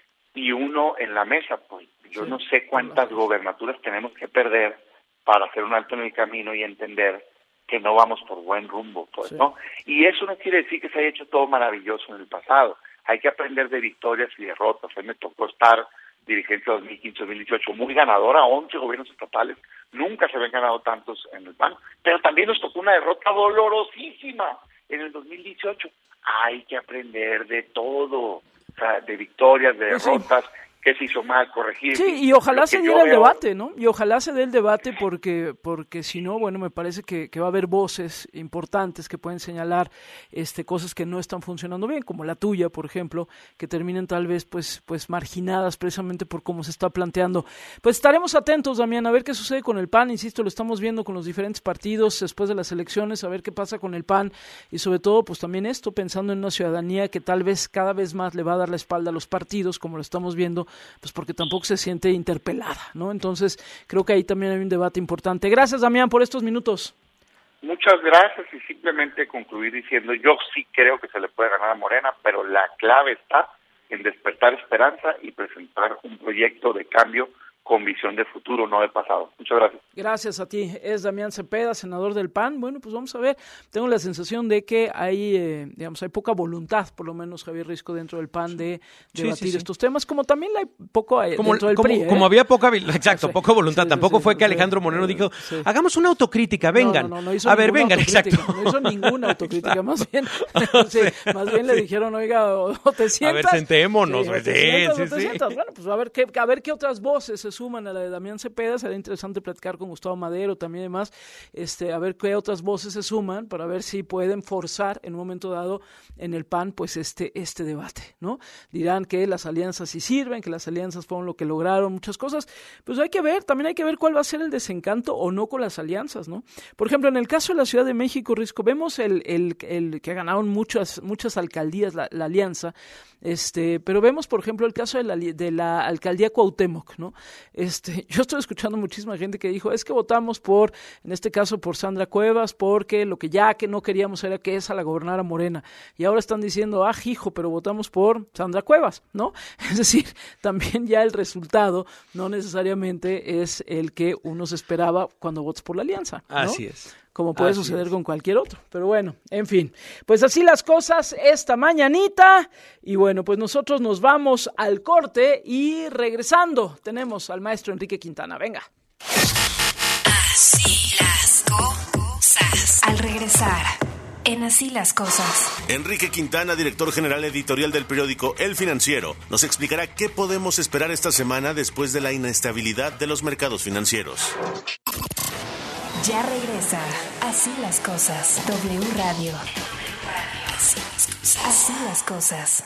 y uno en la mesa. Pues yo sí. no sé cuántas gobernaturas tenemos que perder para hacer un alto en el camino y entender que no vamos por buen rumbo, pues, sí. ¿no? Y eso no quiere decir que se haya hecho todo maravilloso en el pasado. Hay que aprender de victorias y derrotas. A mí me tocó estar dirigencia dos mil quince dos mil dieciocho muy ganadora, once gobiernos estatales, nunca se habían ganado tantos en el P A N, pero también nos tocó una derrota dolorosísima en el dos mil dieciocho. Hay que aprender de todo, o sea, de victorias, de derrotas, sí. qué se hizo mal, corregir. Sí, y ojalá se diera el veo... debate, ¿no? Y ojalá se dé el debate porque porque si no, bueno, me parece que, que va a haber voces importantes que pueden señalar este cosas que no están funcionando bien, como la tuya, por ejemplo, que terminen tal vez pues pues marginadas precisamente por cómo se está planteando. Pues estaremos atentos, Damián, a ver qué sucede con el P A N, insisto, lo estamos viendo con los diferentes partidos después de las elecciones, a ver qué pasa con el P A N y sobre todo pues también esto, pensando en una ciudadanía que tal vez cada vez más le va a dar la espalda a los partidos, como lo estamos viendo, pues porque tampoco se siente interpelada, ¿no? Entonces, creo que ahí también hay un debate importante. Gracias, Damián, por estos minutos. Muchas gracias y simplemente concluir diciendo, yo sí creo que se le puede ganar a Morena, pero la clave está en despertar esperanza y presentar un proyecto de cambio con visión de futuro, no de pasado. Muchas gracias. Gracias a ti. Es Damián Cepeda, senador del P A N. Bueno, pues vamos a ver. Tengo la sensación de que hay, eh, digamos, hay poca voluntad, por lo menos Javier Risco, dentro del P A N de sí, debatir sí, sí. estos temas, como también hay poco eh, como, dentro del como, P R I. ¿eh? Como había poca, exacto, sí. poca voluntad. Sí, sí, Tampoco sí, fue sí, que Alejandro sí, Moreno dijo, sí. hagamos una autocrítica, vengan. No, no, no hizo a ver, vengan, autocrítica, exacto. No hizo ninguna autocrítica, más bien, sí, más bien le dijeron, oiga, o, o te sientas. A ver, sentémonos. Sí, Sí, o te sientas, sí, o te sí. sientas. Bueno, pues a ver, qué, a ver qué otras voces se suman a la de Damián Cepeda. Será interesante platicar con Gustavo Madero también y demás, este, a ver qué otras voces se suman para ver si pueden forzar en un momento dado en el P A N pues este, este debate, ¿no? Dirán que las alianzas sí sirven, que las alianzas fueron lo que lograron, muchas cosas, pues hay que ver, también hay que ver cuál va a ser el desencanto o no con las alianzas, ¿no? Por ejemplo, en el caso de la Ciudad de México, Risco, vemos el, el, el que ganaron muchas, muchas alcaldías la, la alianza, este, pero vemos, por ejemplo, el caso de la, de la alcaldía Cuauhtémoc, ¿no? Este, yo estoy escuchando muchísima gente que dijo, es que votamos por, en este caso, por Sandra Cuevas, porque lo que ya que no queríamos era que esa la gobernara Morena, y ahora están diciendo, ah, hijo, pero votamos por Sandra Cuevas, ¿no? Es decir, también ya el resultado no necesariamente es el que uno se esperaba cuando votas por la alianza, ¿no? Así es. Como puede Así suceder es. con cualquier otro. Pero bueno, en fin. Pues así las cosas esta mañanita. Y bueno, pues nosotros nos vamos al corte y regresando tenemos al maestro Enrique Quintana. Venga. Así las cosas. Al regresar, en Así las cosas. Enrique Quintana, director general editorial del periódico El Financiero, nos explicará qué podemos esperar esta semana después de la inestabilidad de los mercados financieros. Ya regresa Así las cosas. W Radio. Así las cosas. Así las cosas.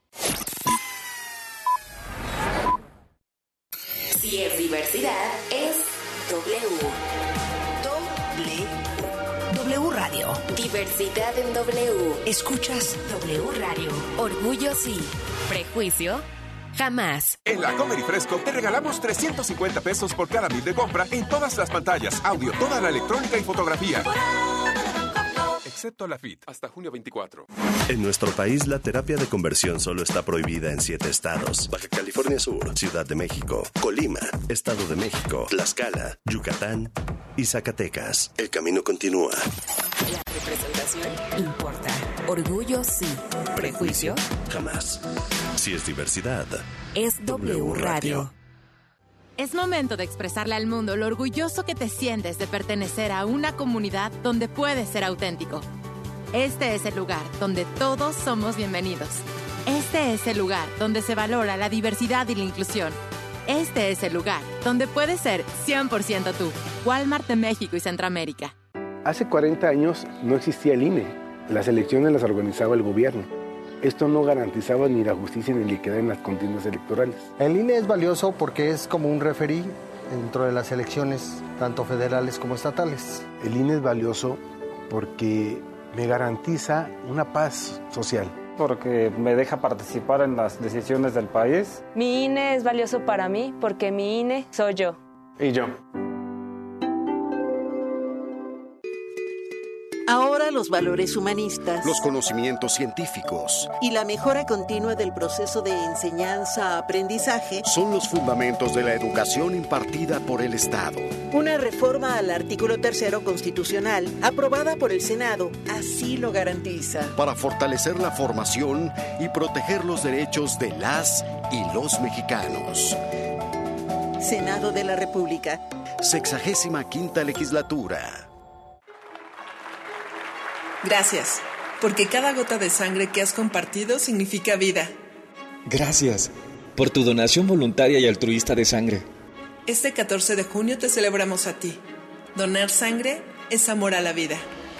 Si es diversidad, es W. W Radio. México. Diversidad en W. Escuchas W Radio. Orgullo sí. Prejuicio jamás. En la Comer y Fresco te regalamos trescientos cincuenta pesos por cada mil de compra en todas las pantallas, audio, toda la electrónica y fotografía. Excepto la F I T, hasta junio veinticuatro. En nuestro país, la terapia de conversión solo está prohibida en siete estados: Baja California Sur, Ciudad de México, Colima, Estado de México, Tlaxcala, Yucatán y Zacatecas. El camino continúa. La representación importa. Orgullo sí. Prejuicio jamás. Si es diversidad, es W Radio. Es momento de expresarle al mundo lo orgulloso que te sientes de pertenecer a una comunidad donde puedes ser auténtico. Este es el lugar donde todos somos bienvenidos. Este es el lugar donde se valora la diversidad y la inclusión. Este es el lugar donde puedes ser cien por ciento tú. Walmart de México y Centroamérica. Hace cuarenta años no existía el I N E. Las elecciones las organizaba el gobierno. Esto no garantizaba ni la justicia ni la equidad en las contiendas electorales. El I N E es valioso porque es como un referí dentro de las elecciones, tanto federales como estatales. El I N E es valioso porque me garantiza una paz social. Porque me deja participar en las decisiones del país. Mi I N E es valioso para mí porque mi I N E soy yo. Y yo. Ahora los valores humanistas, los conocimientos científicos y la mejora continua del proceso de enseñanza-aprendizaje son los fundamentos de la educación impartida por el Estado. Una reforma al artículo tercero constitucional, aprobada por el Senado, así lo garantiza. Para fortalecer la formación y proteger los derechos de las y los mexicanos. Senado de la República. Sexagésima quinta legislatura. Gracias, porque cada gota de sangre que has compartido significa vida. Gracias por tu donación voluntaria y altruista de sangre. Este catorce de junio te celebramos a ti. Donar sangre es amor a la vida.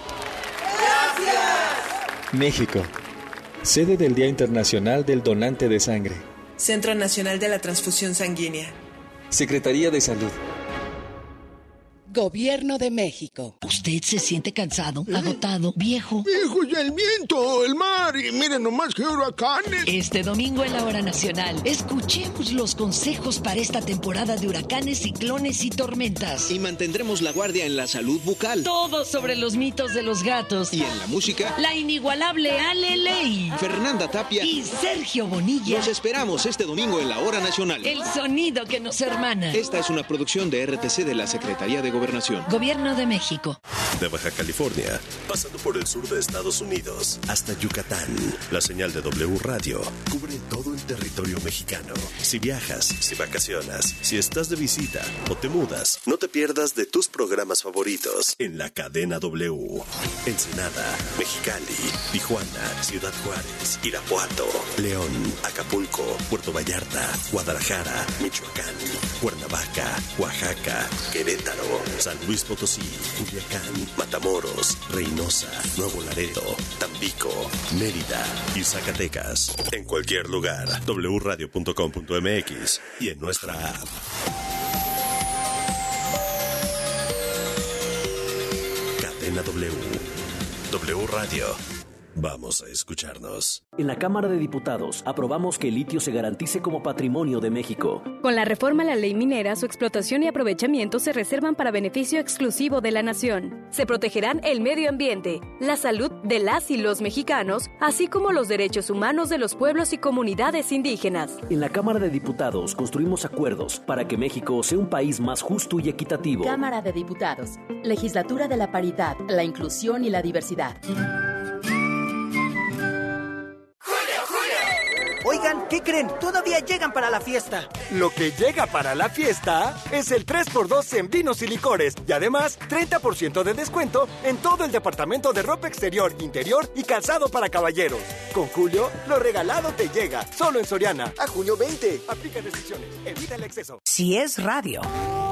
¡Gracias! México, sede del Día Internacional del Donante de Sangre. Centro Nacional de la Transfusión Sanguínea. Secretaría de Salud. Gobierno de México. ¿Usted se siente cansado, agotado, viejo? Viejo es el viento, el mar y miren nomás qué huracanes. Este domingo en la hora nacional, escuchemos los consejos para esta temporada de huracanes, ciclones y tormentas. Y mantendremos la guardia en la salud bucal. Todo sobre los mitos de los gatos. Y en la música, la inigualable Ale Ley, Fernanda Tapia y Sergio Bonilla. Los esperamos este domingo en la hora nacional. El sonido que nos hermana. Esta es una producción de R T C de la Secretaría de Gobernación. Gobierno de México. De Baja California, pasando por el sur de Estados Unidos, hasta Yucatán. La señal de W Radio cubre todo el territorio mexicano. Si viajas, si vacacionas, si estás de visita o te mudas, no te pierdas de tus programas favoritos en la cadena W. Ensenada, Mexicali, Tijuana, Ciudad Juárez, Irapuato, León, Acapulco, Puerto Vallarta, Guadalajara, Michoacán, Cuernavaca, Oaxaca, Querétaro, San Luis Potosí, Culiacán, Matamoros, Reynosa, Nuevo Laredo, Tampico, Mérida y Zacatecas. En cualquier lugar, doble u radio punto com punto m x y en nuestra app. Cadena W. W Radio. Vamos a escucharnos. En la Cámara de Diputados aprobamos que el litio se garantice como patrimonio de México. Con la reforma a la ley minera, su explotación y aprovechamiento se reservan para beneficio exclusivo de la nación. Se protegerán el medio ambiente, la salud de las y los mexicanos, así como los derechos humanos de los pueblos y comunidades indígenas. En la Cámara de Diputados construimos acuerdos para que México sea un país más justo y equitativo. Cámara de Diputados, Legislatura de la Paridad, la Inclusión y la Diversidad. Oigan, ¿qué creen? Todavía llegan para la fiesta. Lo que llega para la fiesta es el tres por dos en vinos y licores. Y además, treinta por ciento de descuento en todo el departamento de ropa exterior, interior y calzado para caballeros. Con Julio, lo regalado te llega. Solo en Soriana. A junio veinte. Aplica restricciones. Evita el exceso. Si es radio.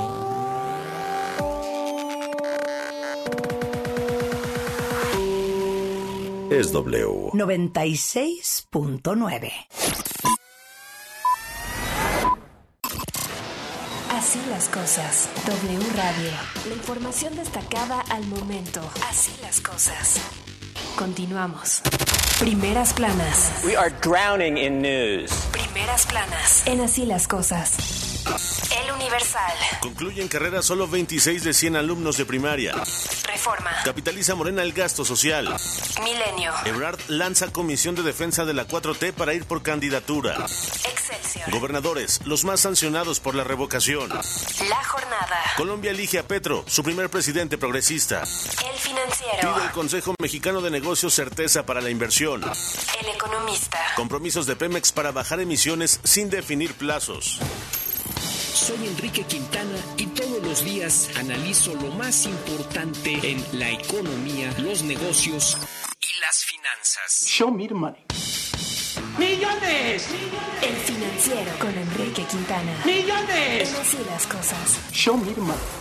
Es W. noventa y seis punto nueve. Así las cosas. W Radio. La información destacada al momento. Así las cosas. Continuamos. Primeras planas. We are drowning in news. Primeras planas. En Así las cosas. El Universal. Concluyen carrera solo veintiséis de cien alumnos de primaria. Reforma. Capitaliza Morena el gasto social. Milenio. Ebrard lanza comisión de defensa de la cuatro T para ir por candidatura. Excelsior. Gobernadores, los más sancionados por la revocación. La Jornada. Colombia elige a Petro, su primer presidente progresista. El Financiero. Pide el Consejo Mexicano de Negocios certeza para la inversión. El Economista. Compromisos de Pemex para bajar emisiones sin definir plazos. Soy Enrique Quintana y todos los días analizo lo más importante en la economía, los negocios y las finanzas. Show me the money. ¡Millones! El Financiero con Enrique Quintana. ¡Millones! En Así las cosas. Show me the money.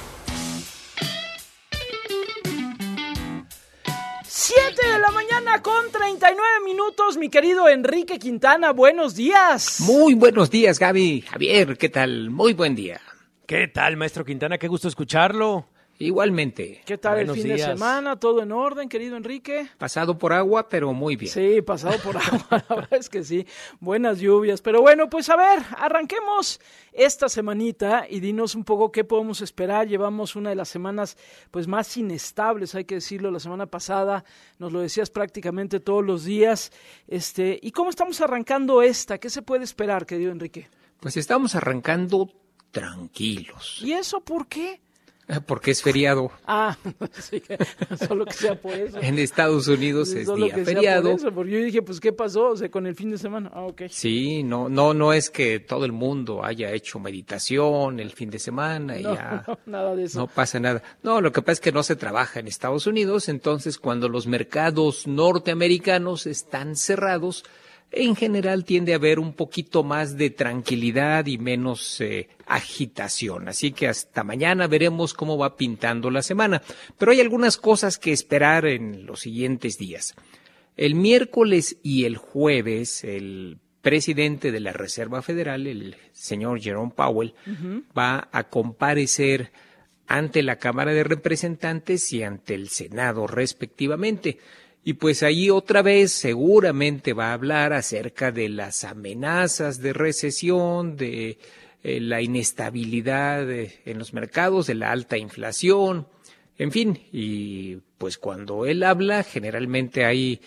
siete de la mañana con treinta y nueve minutos, mi querido Enrique Quintana, buenos días. Muy buenos días, Gaby. Javier, ¿qué tal? Muy buen día. ¿Qué tal, maestro Quintana? Qué gusto escucharlo. Igualmente. ¿Qué tal Buenos el fin días. de semana? ¿Todo en orden, querido Enrique? Pasado por agua, pero muy bien. Sí, pasado por agua, la verdad es que sí. Buenas lluvias. Pero bueno, pues a ver, arranquemos esta semanita y dinos un poco qué podemos esperar. Llevamos una de las semanas pues más inestables, hay que decirlo. La semana pasada nos lo decías prácticamente todos los días. Este, ¿y cómo estamos arrancando esta? ¿Qué se puede esperar, querido Enrique? Pues estamos arrancando tranquilos. ¿Y eso por qué? Porque es feriado. Ah, sí, solo que sea por eso. En Estados Unidos es solo día que feriado. Sea por eso, porque yo dije, pues, ¿qué pasó? O sea, con el fin de semana. Ah, ok. Sí, no, no, no es que todo el mundo haya hecho meditación el fin de semana y no, ya. No, nada de eso. No pasa nada. No, lo que pasa es que no se trabaja en Estados Unidos, entonces cuando los mercados norteamericanos están cerrados, en general tiende a haber un poquito más de tranquilidad y menos eh, agitación. Así que hasta mañana veremos cómo va pintando la semana. Pero hay algunas cosas que esperar en los siguientes días. El miércoles y el jueves, el presidente de la Reserva Federal, el señor Jerome Powell, uh-huh. va a comparecer ante la Cámara de Representantes y ante el Senado respectivamente. Y pues ahí otra vez seguramente va a hablar acerca de las amenazas de recesión, de eh, la inestabilidad de, en los mercados, de la alta inflación, en fin. Y pues cuando él habla generalmente hay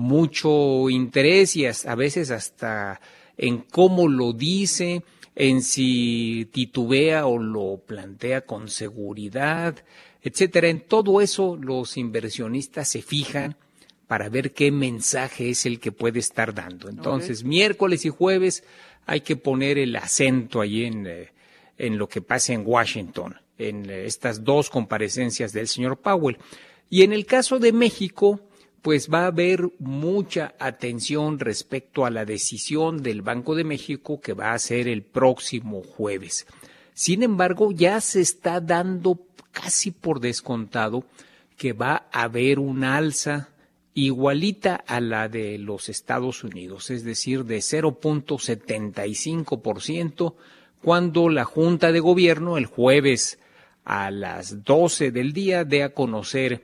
mucho interés y a veces hasta en cómo lo dice, en si titubea o lo plantea con seguridad, etcétera. En todo eso los inversionistas se fijan para ver qué mensaje es el que puede estar dando. Entonces, okay. miércoles y jueves hay que poner el acento ahí en, eh, en lo que pasa en Washington, en eh, estas dos comparecencias del señor Powell. Y en el caso de México, pues va a haber mucha atención respecto a la decisión del Banco de México que va a ser el próximo jueves. Sin embargo, ya se está dando casi por descontado que va a haber un alza igualita a la de los Estados Unidos, es decir, de cero punto setenta y cinco por ciento, cuando la Junta de Gobierno el jueves a las doce del día dé a conocer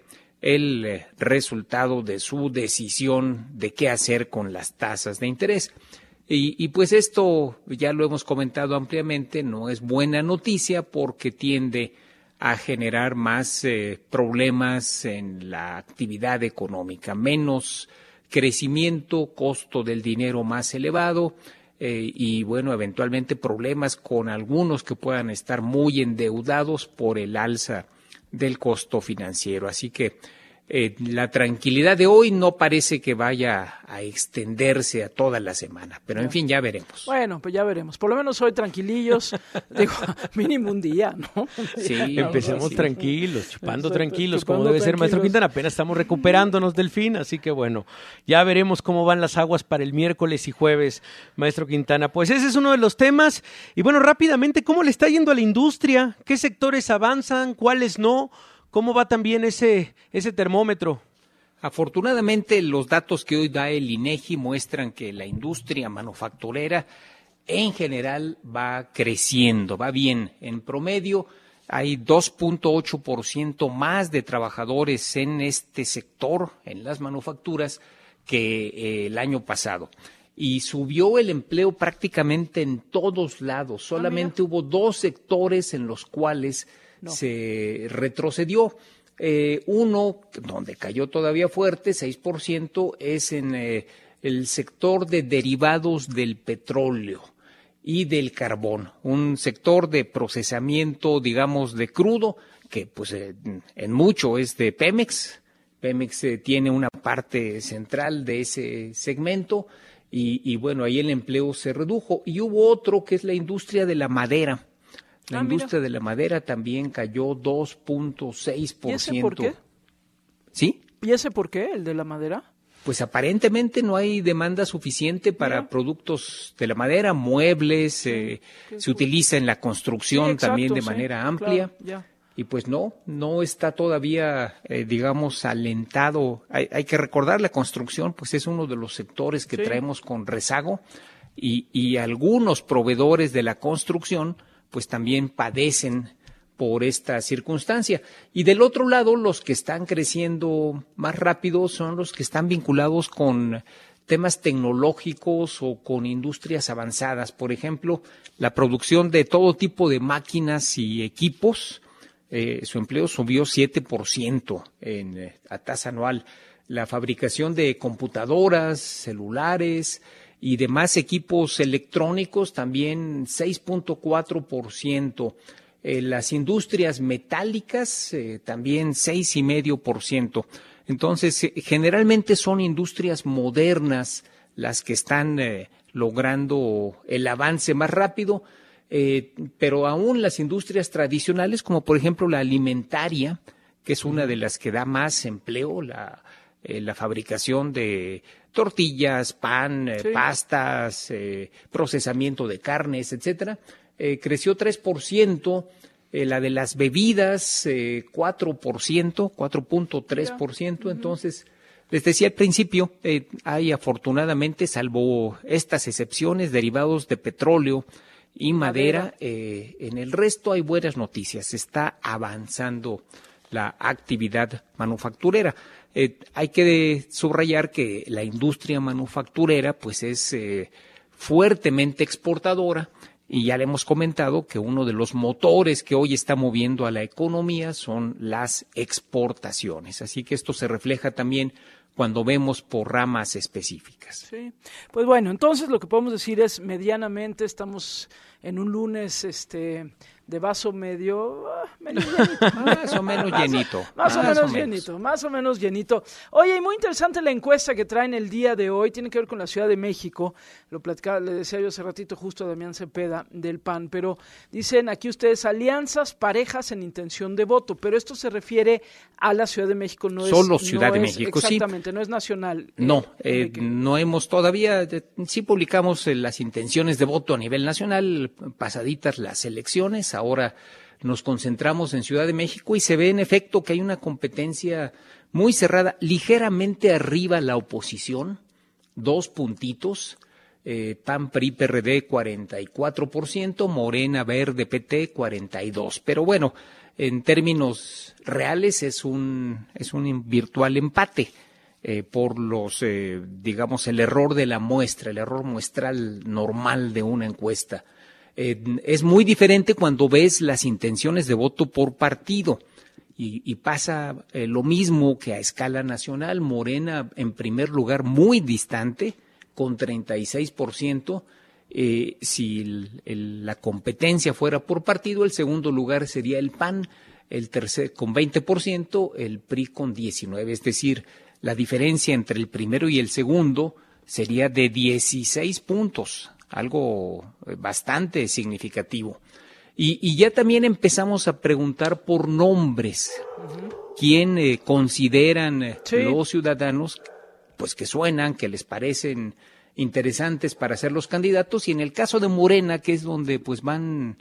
el resultado de su decisión de qué hacer con las tasas de interés. Y, y pues esto, ya lo hemos comentado ampliamente, no es buena noticia porque tiende a generar más eh, problemas en la actividad económica, menos crecimiento, costo del dinero más elevado eh, y, bueno, eventualmente problemas con algunos que puedan estar muy endeudados por el alza del costo financiero. Así que eh, la tranquilidad de hoy no parece que vaya a extenderse a toda la semana, pero en fin, ya veremos. Bueno, pues ya veremos. Por lo menos hoy tranquilillos, digo, mínimo un día, ¿no? Sí, empecemos sí. tranquilos, chupando Exacto, tranquilos, chupando como debe ser, tranquilos. maestro Quintana. Apenas estamos recuperándonos del fin, así que bueno, ya veremos cómo van las aguas para el miércoles y jueves, maestro Quintana. Pues ese es uno de los temas. Y bueno, rápidamente, ¿cómo le está yendo a la industria? ¿Qué sectores avanzan? ¿Cuáles no? ¿Cómo va también ese, ese termómetro? Afortunadamente, los datos que hoy da el INEGI muestran que la industria manufacturera en general va creciendo, va bien. En promedio hay dos punto ocho por ciento más de trabajadores en este sector, en las manufacturas, que eh, el año pasado. Y subió el empleo prácticamente en todos lados. Solamente ah, hubo dos sectores en los cuales no. se retrocedió. Eh, uno, donde cayó todavía fuerte, seis por ciento, es en eh, el sector de derivados del petróleo y del carbón, un sector de procesamiento, digamos, de crudo, que pues eh, en mucho es de Pemex. Pemex eh, tiene una parte central de ese segmento y, y bueno, ahí el empleo se redujo. Y hubo otro que es la industria de la madera. La ah, industria mira. de la madera también cayó dos punto seis por ciento. ¿Y ese por qué? ¿Sí? ¿Y ese por qué, el de la madera? Pues aparentemente no hay demanda suficiente para mira. productos de la madera, muebles, eh, se utiliza en la construcción sí, exacto, también de sí, manera amplia. Claro, y pues no, no está todavía, eh, digamos, alentado. Hay, hay que recordar, la construcción pues es uno de los sectores que sí. traemos con rezago y, y algunos proveedores de la construcción pues también padecen por esta circunstancia. Y del otro lado, los que están creciendo más rápido son los que están vinculados con temas tecnológicos o con industrias avanzadas. Por ejemplo, la producción de todo tipo de máquinas y equipos, eh, su empleo subió siete por ciento en, eh, a tasa anual. La fabricación de computadoras, celulares y demás equipos electrónicos también seis punto cuatro por ciento. Eh, las industrias metálicas eh, también seis coma cinco por ciento. Entonces, eh, generalmente son industrias modernas las que están eh, logrando el avance más rápido, eh, pero aún las industrias tradicionales, como por ejemplo la alimentaria, que es una de las que da más empleo, la Eh, la fabricación de tortillas, pan, eh, sí. pastas, eh, procesamiento de carnes, etcétera, eh, creció tres por ciento, eh, la de las bebidas eh, cuatro por ciento, cuatro punto tres por ciento, entonces, les decía al principio, eh, hay afortunadamente, salvo estas excepciones, derivados de petróleo y madera, madera. Eh, en el resto hay buenas noticias, está avanzando la actividad manufacturera. Eh, hay que subrayar que la industria manufacturera pues es eh, fuertemente exportadora y ya le hemos comentado que uno de los motores que hoy está moviendo a la economía son las exportaciones. Así que esto se refleja también cuando vemos por ramas específicas. Sí, pues bueno, entonces lo que podemos decir es medianamente estamos en un lunes este de vaso medio, ah, medio llenito. Más o menos llenito. Más, más o menos o llenito, menos. más o menos llenito. Oye, y muy interesante la encuesta que traen el día de hoy, tiene que ver con la Ciudad de México, lo platicaba, le decía yo hace ratito justo a Damián Cepeda del P A N, pero dicen aquí ustedes alianzas, parejas en intención de voto, pero esto se refiere a la Ciudad de México, no Solo es... Solo Ciudad no de es, México, exactamente, sí. no es nacional. No, eh, eh, no hemos todavía, sí publicamos eh, las intenciones de voto a nivel nacional, pasaditas las elecciones, ahora nos concentramos en Ciudad de México y se ve en efecto que hay una competencia muy cerrada, ligeramente arriba la oposición, dos puntitos, eh, P A N, P R I, P R D cuarenta y cuatro por ciento, Morena, Verde, P T cuarenta y dos por ciento, pero bueno, en términos reales es un, es un virtual empate. Eh, por los, eh, digamos, el error de la muestra, el error muestral normal de una encuesta. Eh, es muy diferente cuando ves las intenciones de voto por partido y, y pasa eh, lo mismo que a escala nacional. Morena en primer lugar muy distante con treinta y seis por ciento. Eh, si el, el, la competencia fuera por partido, el segundo lugar sería el P A N, el tercer con veinte por ciento, el P R I con diecinueve por ciento, es decir, la diferencia entre el primero y el segundo sería de dieciséis puntos, algo bastante significativo. Y, y ya también empezamos a preguntar por nombres. Uh-huh. ¿Quién eh, consideran eh, sí. los ciudadanos pues que suenan, que les parecen interesantes para ser los candidatos? Y en el caso de Morena, que es donde pues van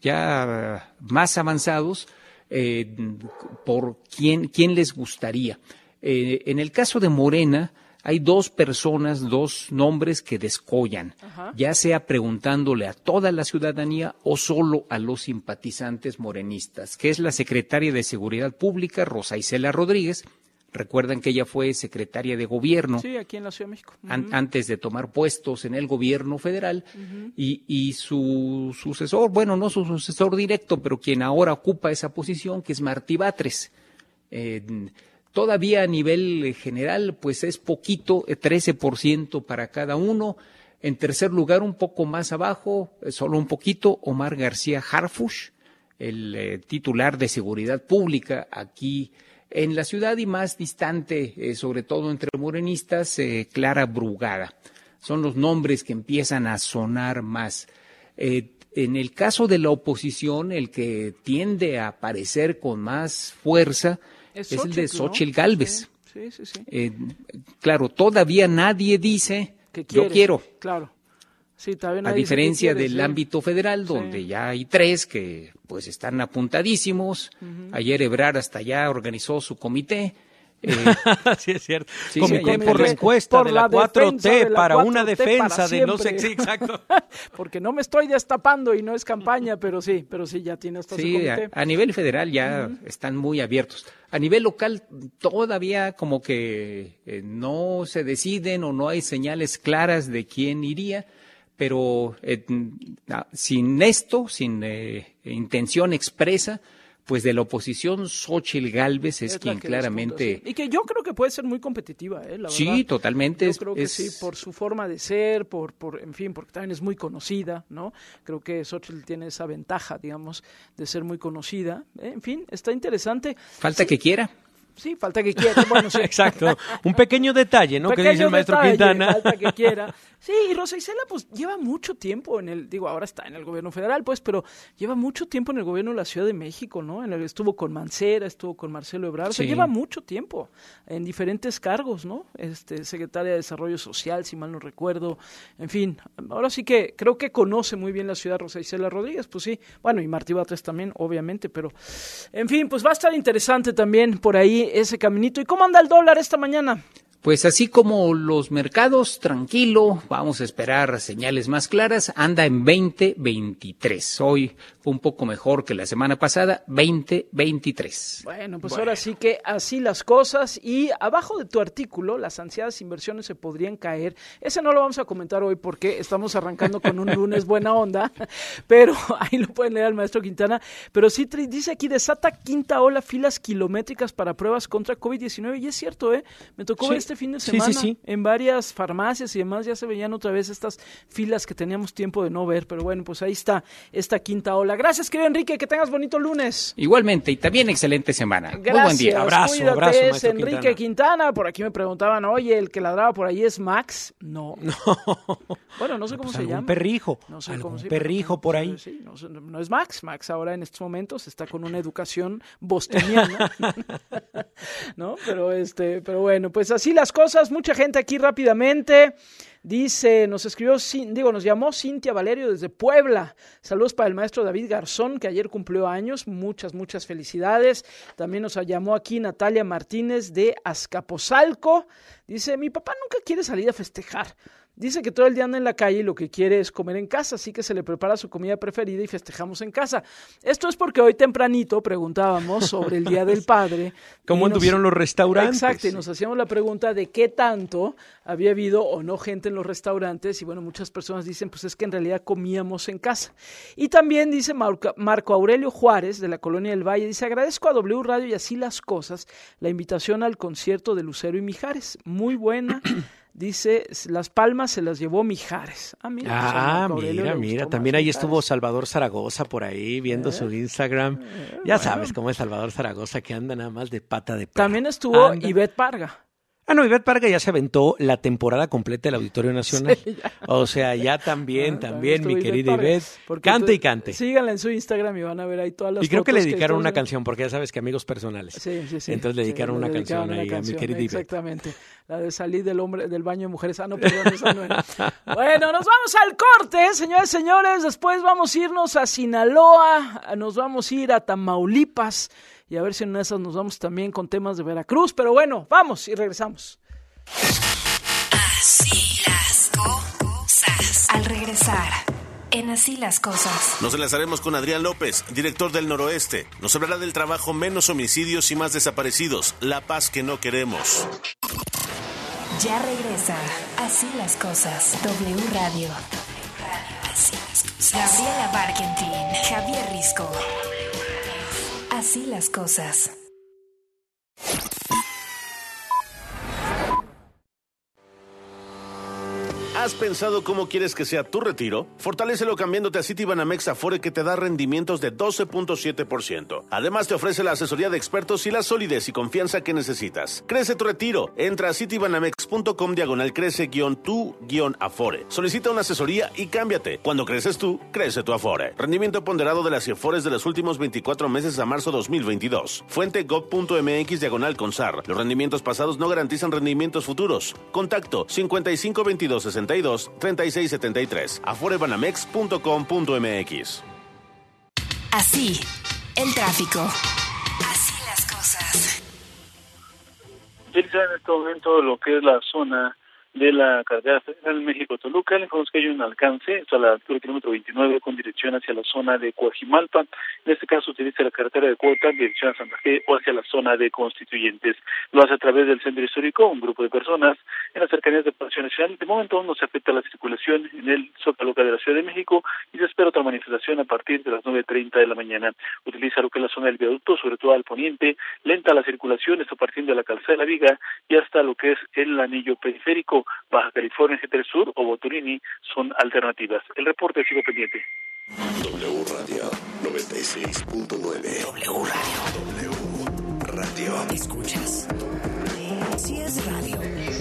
ya más avanzados, eh, por quién, quién les gustaría. Eh, en el caso de Morena, hay dos personas, dos nombres que descollan, Ajá. ya sea preguntándole a toda la ciudadanía o solo a los simpatizantes morenistas, que es la secretaria de Seguridad Pública, Rosa Isela Rodríguez. Recuerdan que ella fue secretaria de Gobierno. Sí, aquí en la Ciudad de México. Uh-huh. an- antes de tomar puestos en el Gobierno federal. Uh-huh. y, y su sucesor, bueno, no su sucesor directo, pero quien ahora ocupa esa posición, que es Martí Batres. Eh, todavía a nivel general, pues es poquito, trece por ciento para cada uno. En tercer lugar, un poco más abajo, solo un poquito, Omar García Harfuch, el eh, titular de Seguridad Pública aquí en la ciudad, y más distante, eh, sobre todo entre morenistas, eh, Clara Brugada. Son los nombres que empiezan a sonar más. Eh, en el caso de la oposición, el que tiende a aparecer con más fuerza es, es el de Xóchitl, ¿no? Gálvez. Sí, sí, sí. sí. Eh, claro, todavía nadie dice, que quiere, yo quiero. Claro. Sí, todavía a diferencia quiere, del sí. ámbito federal, donde sí. ya hay tres que pues están apuntadísimos. Uh-huh. Ayer Ebrard hasta ya organizó su comité. Eh, sí, es cierto. Sí, comité sí, por la encuesta por de la, la cuatro T de la para cuatro T una defensa para de no sé sí, exacto. Porque no me estoy destapando y no es campaña, pero sí, pero sí ya tiene hasta sí, su comité. A, a nivel federal ya uh-huh. están muy abiertos. A nivel local todavía como que eh, no se deciden o no hay señales claras de quién iría. Pero eh, sin esto, sin eh, intención expresa, pues de la oposición, Xóchitl Gálvez es, es quien claramente... Despunta, sí. Y que yo creo que puede ser muy competitiva, ¿eh? La sí, verdad. totalmente. Yo es, creo que es... sí, por su forma de ser, por, por, en fin, porque también es muy conocida, ¿no? Creo que Xóchitl tiene esa ventaja, digamos, de ser muy conocida. ¿eh? En fin, está interesante. Falta sí. que quiera. Sí, falta que quiera. Bueno, sí. Exacto. Un pequeño detalle, ¿no? Pequeño que dice el maestro detalle, Quintana. Falta que quiera. Sí, y Rosa Isela, pues, lleva mucho tiempo en el, digo, ahora está en el gobierno federal, pues, pero lleva mucho tiempo en el gobierno de la Ciudad de México, ¿no? En el, estuvo con Mancera, estuvo con Marcelo Ebrard, sí. o sea, lleva mucho tiempo en diferentes cargos, ¿no? Este, secretaria de Desarrollo Social, si mal no recuerdo, en fin, ahora sí que creo que conoce muy bien la ciudad Rosa Isela Rodríguez, pues sí, bueno, y Martí Batres también, obviamente, pero, en fin, pues va a estar interesante también por ahí ese caminito. ¿Y cómo anda el dólar esta mañana? Pues así como los mercados, tranquilo, vamos a esperar señales más claras, anda en veinte veintitrés. Hoy fue un poco mejor que la semana pasada, veinte veintitrés. Bueno, pues bueno. Ahora sí que así las cosas. Y abajo de tu artículo, las ansiadas inversiones se podrían caer. Ese no lo vamos a comentar hoy porque estamos arrancando con un lunes buena onda, pero ahí lo pueden leer al maestro Quintana. Pero sí dice aquí, desata quinta ola, filas kilométricas para pruebas contra COVID diecinueve. Y es cierto, ¿eh? Me tocó ver sí. este fin de semana sí, sí, sí. en varias farmacias y demás ya se veían otra vez estas filas que teníamos tiempo de no ver, pero bueno, pues ahí está esta quinta ola. Gracias, querido Enrique, que tengas bonito lunes. Igualmente, y también excelente semana. Gracias, muy buen día. Abrazo, cuídate, abrazo, es Enrique Quintana. Quintana. Por aquí me preguntaban, oye, el que ladraba por ahí es Max. No. No. Bueno, no sé cómo pues se algún llama. perrijo. No sé algún cómo se perrijo por ahí. Sí, no, no es Max. Max ahora en estos momentos está con una educación bostoniana. ¿No? Pero este, pero bueno, pues así las cosas. Mucha gente aquí rápidamente. Dice, nos escribió, digo, nos llamó Cintia Valerio desde Puebla. Saludos para el maestro David Garzón, que ayer cumplió años. Muchas, muchas felicidades. También nos llamó aquí Natalia Martínez de Azcapotzalco. Dice, mi papá nunca quiere salir a festejar. Dice que todo el día anda en la calle y lo que quiere es comer en casa, así que se le prepara su comida preferida y festejamos en casa. Esto es porque hoy tempranito preguntábamos sobre el Día del Padre. ¿Cómo anduvieron los restaurantes? Exacto, y nos hacíamos la pregunta de qué tanto había habido o no gente en los restaurantes, y bueno, muchas personas dicen, pues es que en realidad comíamos en casa. Y también dice Marco, Marco Aurelio Juárez, de la Colonia del Valle, dice, agradezco a W Radio y Así las Cosas la invitación al concierto de Lucero y Mijares. Muy buena. Dice, las palmas se las llevó Mijares. Ah, mira, ah, pues mira, mira. También ahí Mijares. Estuvo Salvador Zaragoza por ahí viendo eh, su Instagram. Eh, ya bueno. sabes cómo es Salvador Zaragoza, que anda nada más de pata de perro. También estuvo anda. Ivette Parga. Ah, no, Ivette Parga ya se aventó la temporada completa del Auditorio Nacional. Sí, o sea, ya también, ah, también, mi querida Ivette. Cante tú, y cante. Síganla en su Instagram y van a ver ahí todas las Y creo fotos que le dedicaron que una canción, porque ya sabes que amigos personales. Sí, sí, sí. Entonces le dedicaron sí, una le canción dedicaron ahí una a canción, mi querida Ivette. Exactamente. La de salir del hombre del baño de mujeres. Ah, no, perdón, esa no era. Bueno, nos vamos al corte, señores y señores. Después vamos a irnos a Sinaloa, nos vamos a ir a Tamaulipas y a ver si en esas nos vamos también con temas de Veracruz. Pero bueno, vamos y regresamos. Así las cosas. Al regresar, en Así las cosas. Nos enlazaremos con Adrián López, director del Noroeste. Nos hablará del trabajo menos homicidios y más desaparecidos, la paz que no queremos. Ya regresa Así las cosas. W Radio. Así las cosas. Gabriela Barkentin, Javier Risco. Así las cosas. ¿Has pensado cómo quieres que sea tu retiro? Fortalécelo cambiándote a Citibanamex Afore, que te da rendimientos de doce punto siete por ciento. Además, te ofrece la asesoría de expertos y la solidez y confianza que necesitas. Crece tu retiro. Entra a citibanamex.com diagonal crece guión tu guión Afore. Solicita una asesoría y cámbiate. Cuando creces tú, crece tu Afore. Rendimiento ponderado de las Afores de los últimos veinticuatro meses a marzo dos mil veintidós. Fuente gov.mx diagonal consar. Los rendimientos pasados no garantizan rendimientos futuros. Contacto cincuenta y cinco veintidós sesenta y dos treinta y seis setenta y tres. aforebanamex punto com punto mx. Así, el tráfico. Así las cosas. Utiliza en este momento lo que es la zona de la carretera federal México-Toluca. Le informamos que hay un alcance, está a la altura del kilómetro veintinueve con dirección hacia la zona de Coajimalpa. En este caso utiliza la carretera de Cuautla en dirección a Santa Fe o hacia la zona de Constituyentes. Lo hace a través del centro histórico, un grupo de personas en las cercanías de Palacio Nacional. De momento no se afecta la circulación en el Zócalo de la Ciudad de México y se espera otra manifestación a partir de las nueve treinta de la mañana. Utiliza lo que es la zona del viaducto, sobre todo al poniente, lenta la circulación, esto partiendo de la calzada de la Viga y hasta lo que es el anillo periférico. Baja California, G tres Sur o Boturini son alternativas. El reporte sigo pendiente. W Radio noventa y seis punto nueve. W Radio. W Radio. ¿Escuchas? Sí es radio.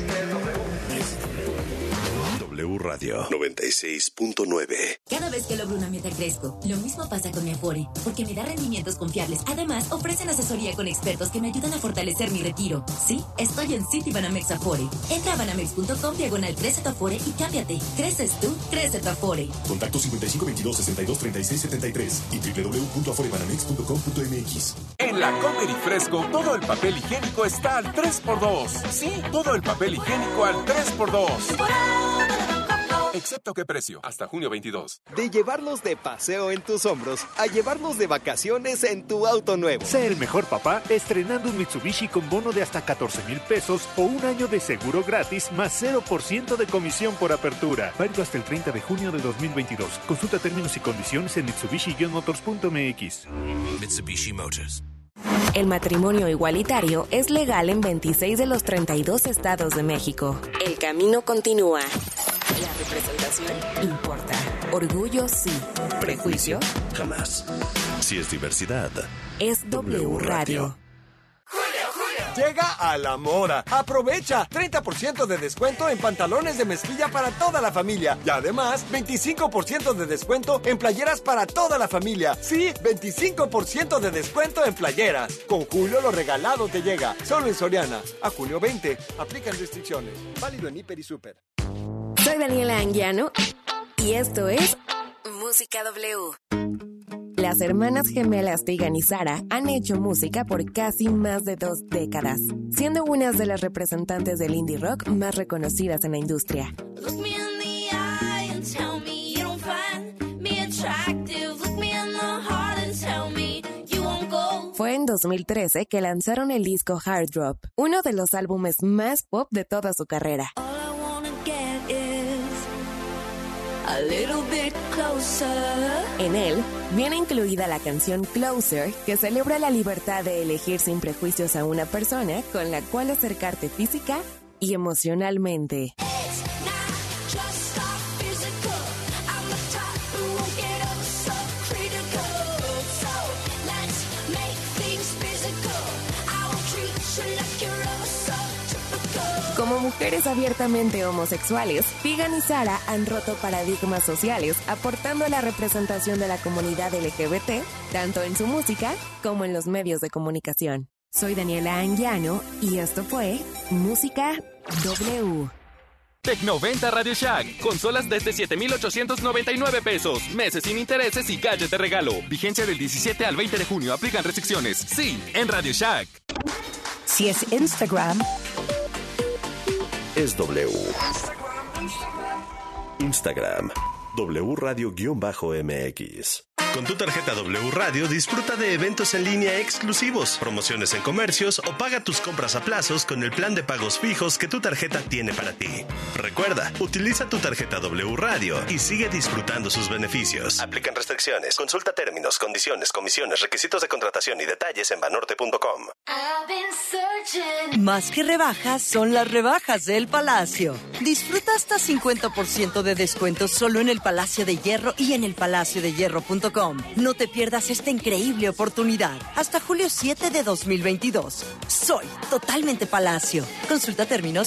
W Radio noventa y seis punto nueve. Cada vez que logro una meta crezco. Lo mismo pasa con mi Afore, porque me da rendimientos confiables. Además, ofrecen asesoría con expertos que me ayudan a fortalecer mi retiro. Sí, estoy en Citibanamex Afore. Entra a banamex.com diagonal crece tu Afore y cámbiate. Creces tú, crece tu Afore. Contacto cincuenta y cinco veintidós sesenta y dos treinta y seis setenta y tres y doble u doble u doble u punto aforebanamex punto com punto mx. En la Comer y Fresco, todo el papel higiénico está al tres por dos. Sí, todo el papel higiénico al tres por dos. Excepto qué precio, hasta junio veintidós. De llevarlos de paseo en tus hombros a llevarlos de vacaciones en tu auto nuevo. Sé el mejor papá estrenando un Mitsubishi con bono de hasta catorce mil pesos o un año de seguro gratis más cero por ciento de comisión por apertura. Válido hasta el treinta de junio de dos mil veintidós. Consulta términos y condiciones en mitsubishi motors punto mx. Mitsubishi Motors. El matrimonio igualitario es legal en veintiséis de los treinta y dos estados de México. El camino continúa. La representación importa. Orgullo sí. Prejuicio jamás. Si es diversidad, es W Radio. Llega a La Mora. Aprovecha treinta por ciento de descuento en pantalones de mezclilla para toda la familia. Y además, veinticinco por ciento de descuento en playeras para toda la familia. Sí, veinticinco por ciento de descuento en playeras. Con Julio lo regalado te llega. Solo en Soriana. A junio veinte. Aplican restricciones. Válido en Hiper y Super. Soy Daniela Anguiano y esto es Música W. Las hermanas gemelas Tegan y Sara han hecho música por casi más de dos décadas, siendo unas de las representantes del indie rock más reconocidas en la industria. Fue en dos mil trece que lanzaron el disco Hard Drop, uno de los álbumes más pop de toda su carrera. A little bit closer. En él viene incluida la canción Closer, que celebra la libertad de elegir sin prejuicios a una persona con la cual acercarte física y emocionalmente. Como mujeres abiertamente homosexuales, Tegan y Sara han roto paradigmas sociales, aportando a la representación de la comunidad L G B T, tanto en su música como en los medios de comunicación. Soy Daniela Anguiano y esto fue Música W. Tecnoventa Radio Shack. Consolas desde siete mil ochocientos noventa y nueve pesos. Meses sin intereses y gadget de regalo. Vigencia del diecisiete al veinte de junio. Aplican restricciones. Sí, en Radio Shack. Si es Instagram, es W. Instagram, W Radio-M X. Con tu tarjeta W Radio disfruta de eventos en línea exclusivos, promociones en comercios o paga tus compras a plazos con el plan de pagos fijos que tu tarjeta tiene para ti. Recuerda, utiliza tu tarjeta W Radio y sigue disfrutando sus beneficios. Aplican restricciones. Consulta términos, condiciones, comisiones, requisitos de contratación y detalles en banorte punto com. Más que rebajas, son las rebajas del Palacio. Disfruta hasta cincuenta por ciento de descuento solo en el Palacio de Hierro y en el palacio de hierro punto com. No te pierdas esta increíble oportunidad. Hasta julio siete de dos mil veintidós. Soy totalmente Palacio. Consulta términos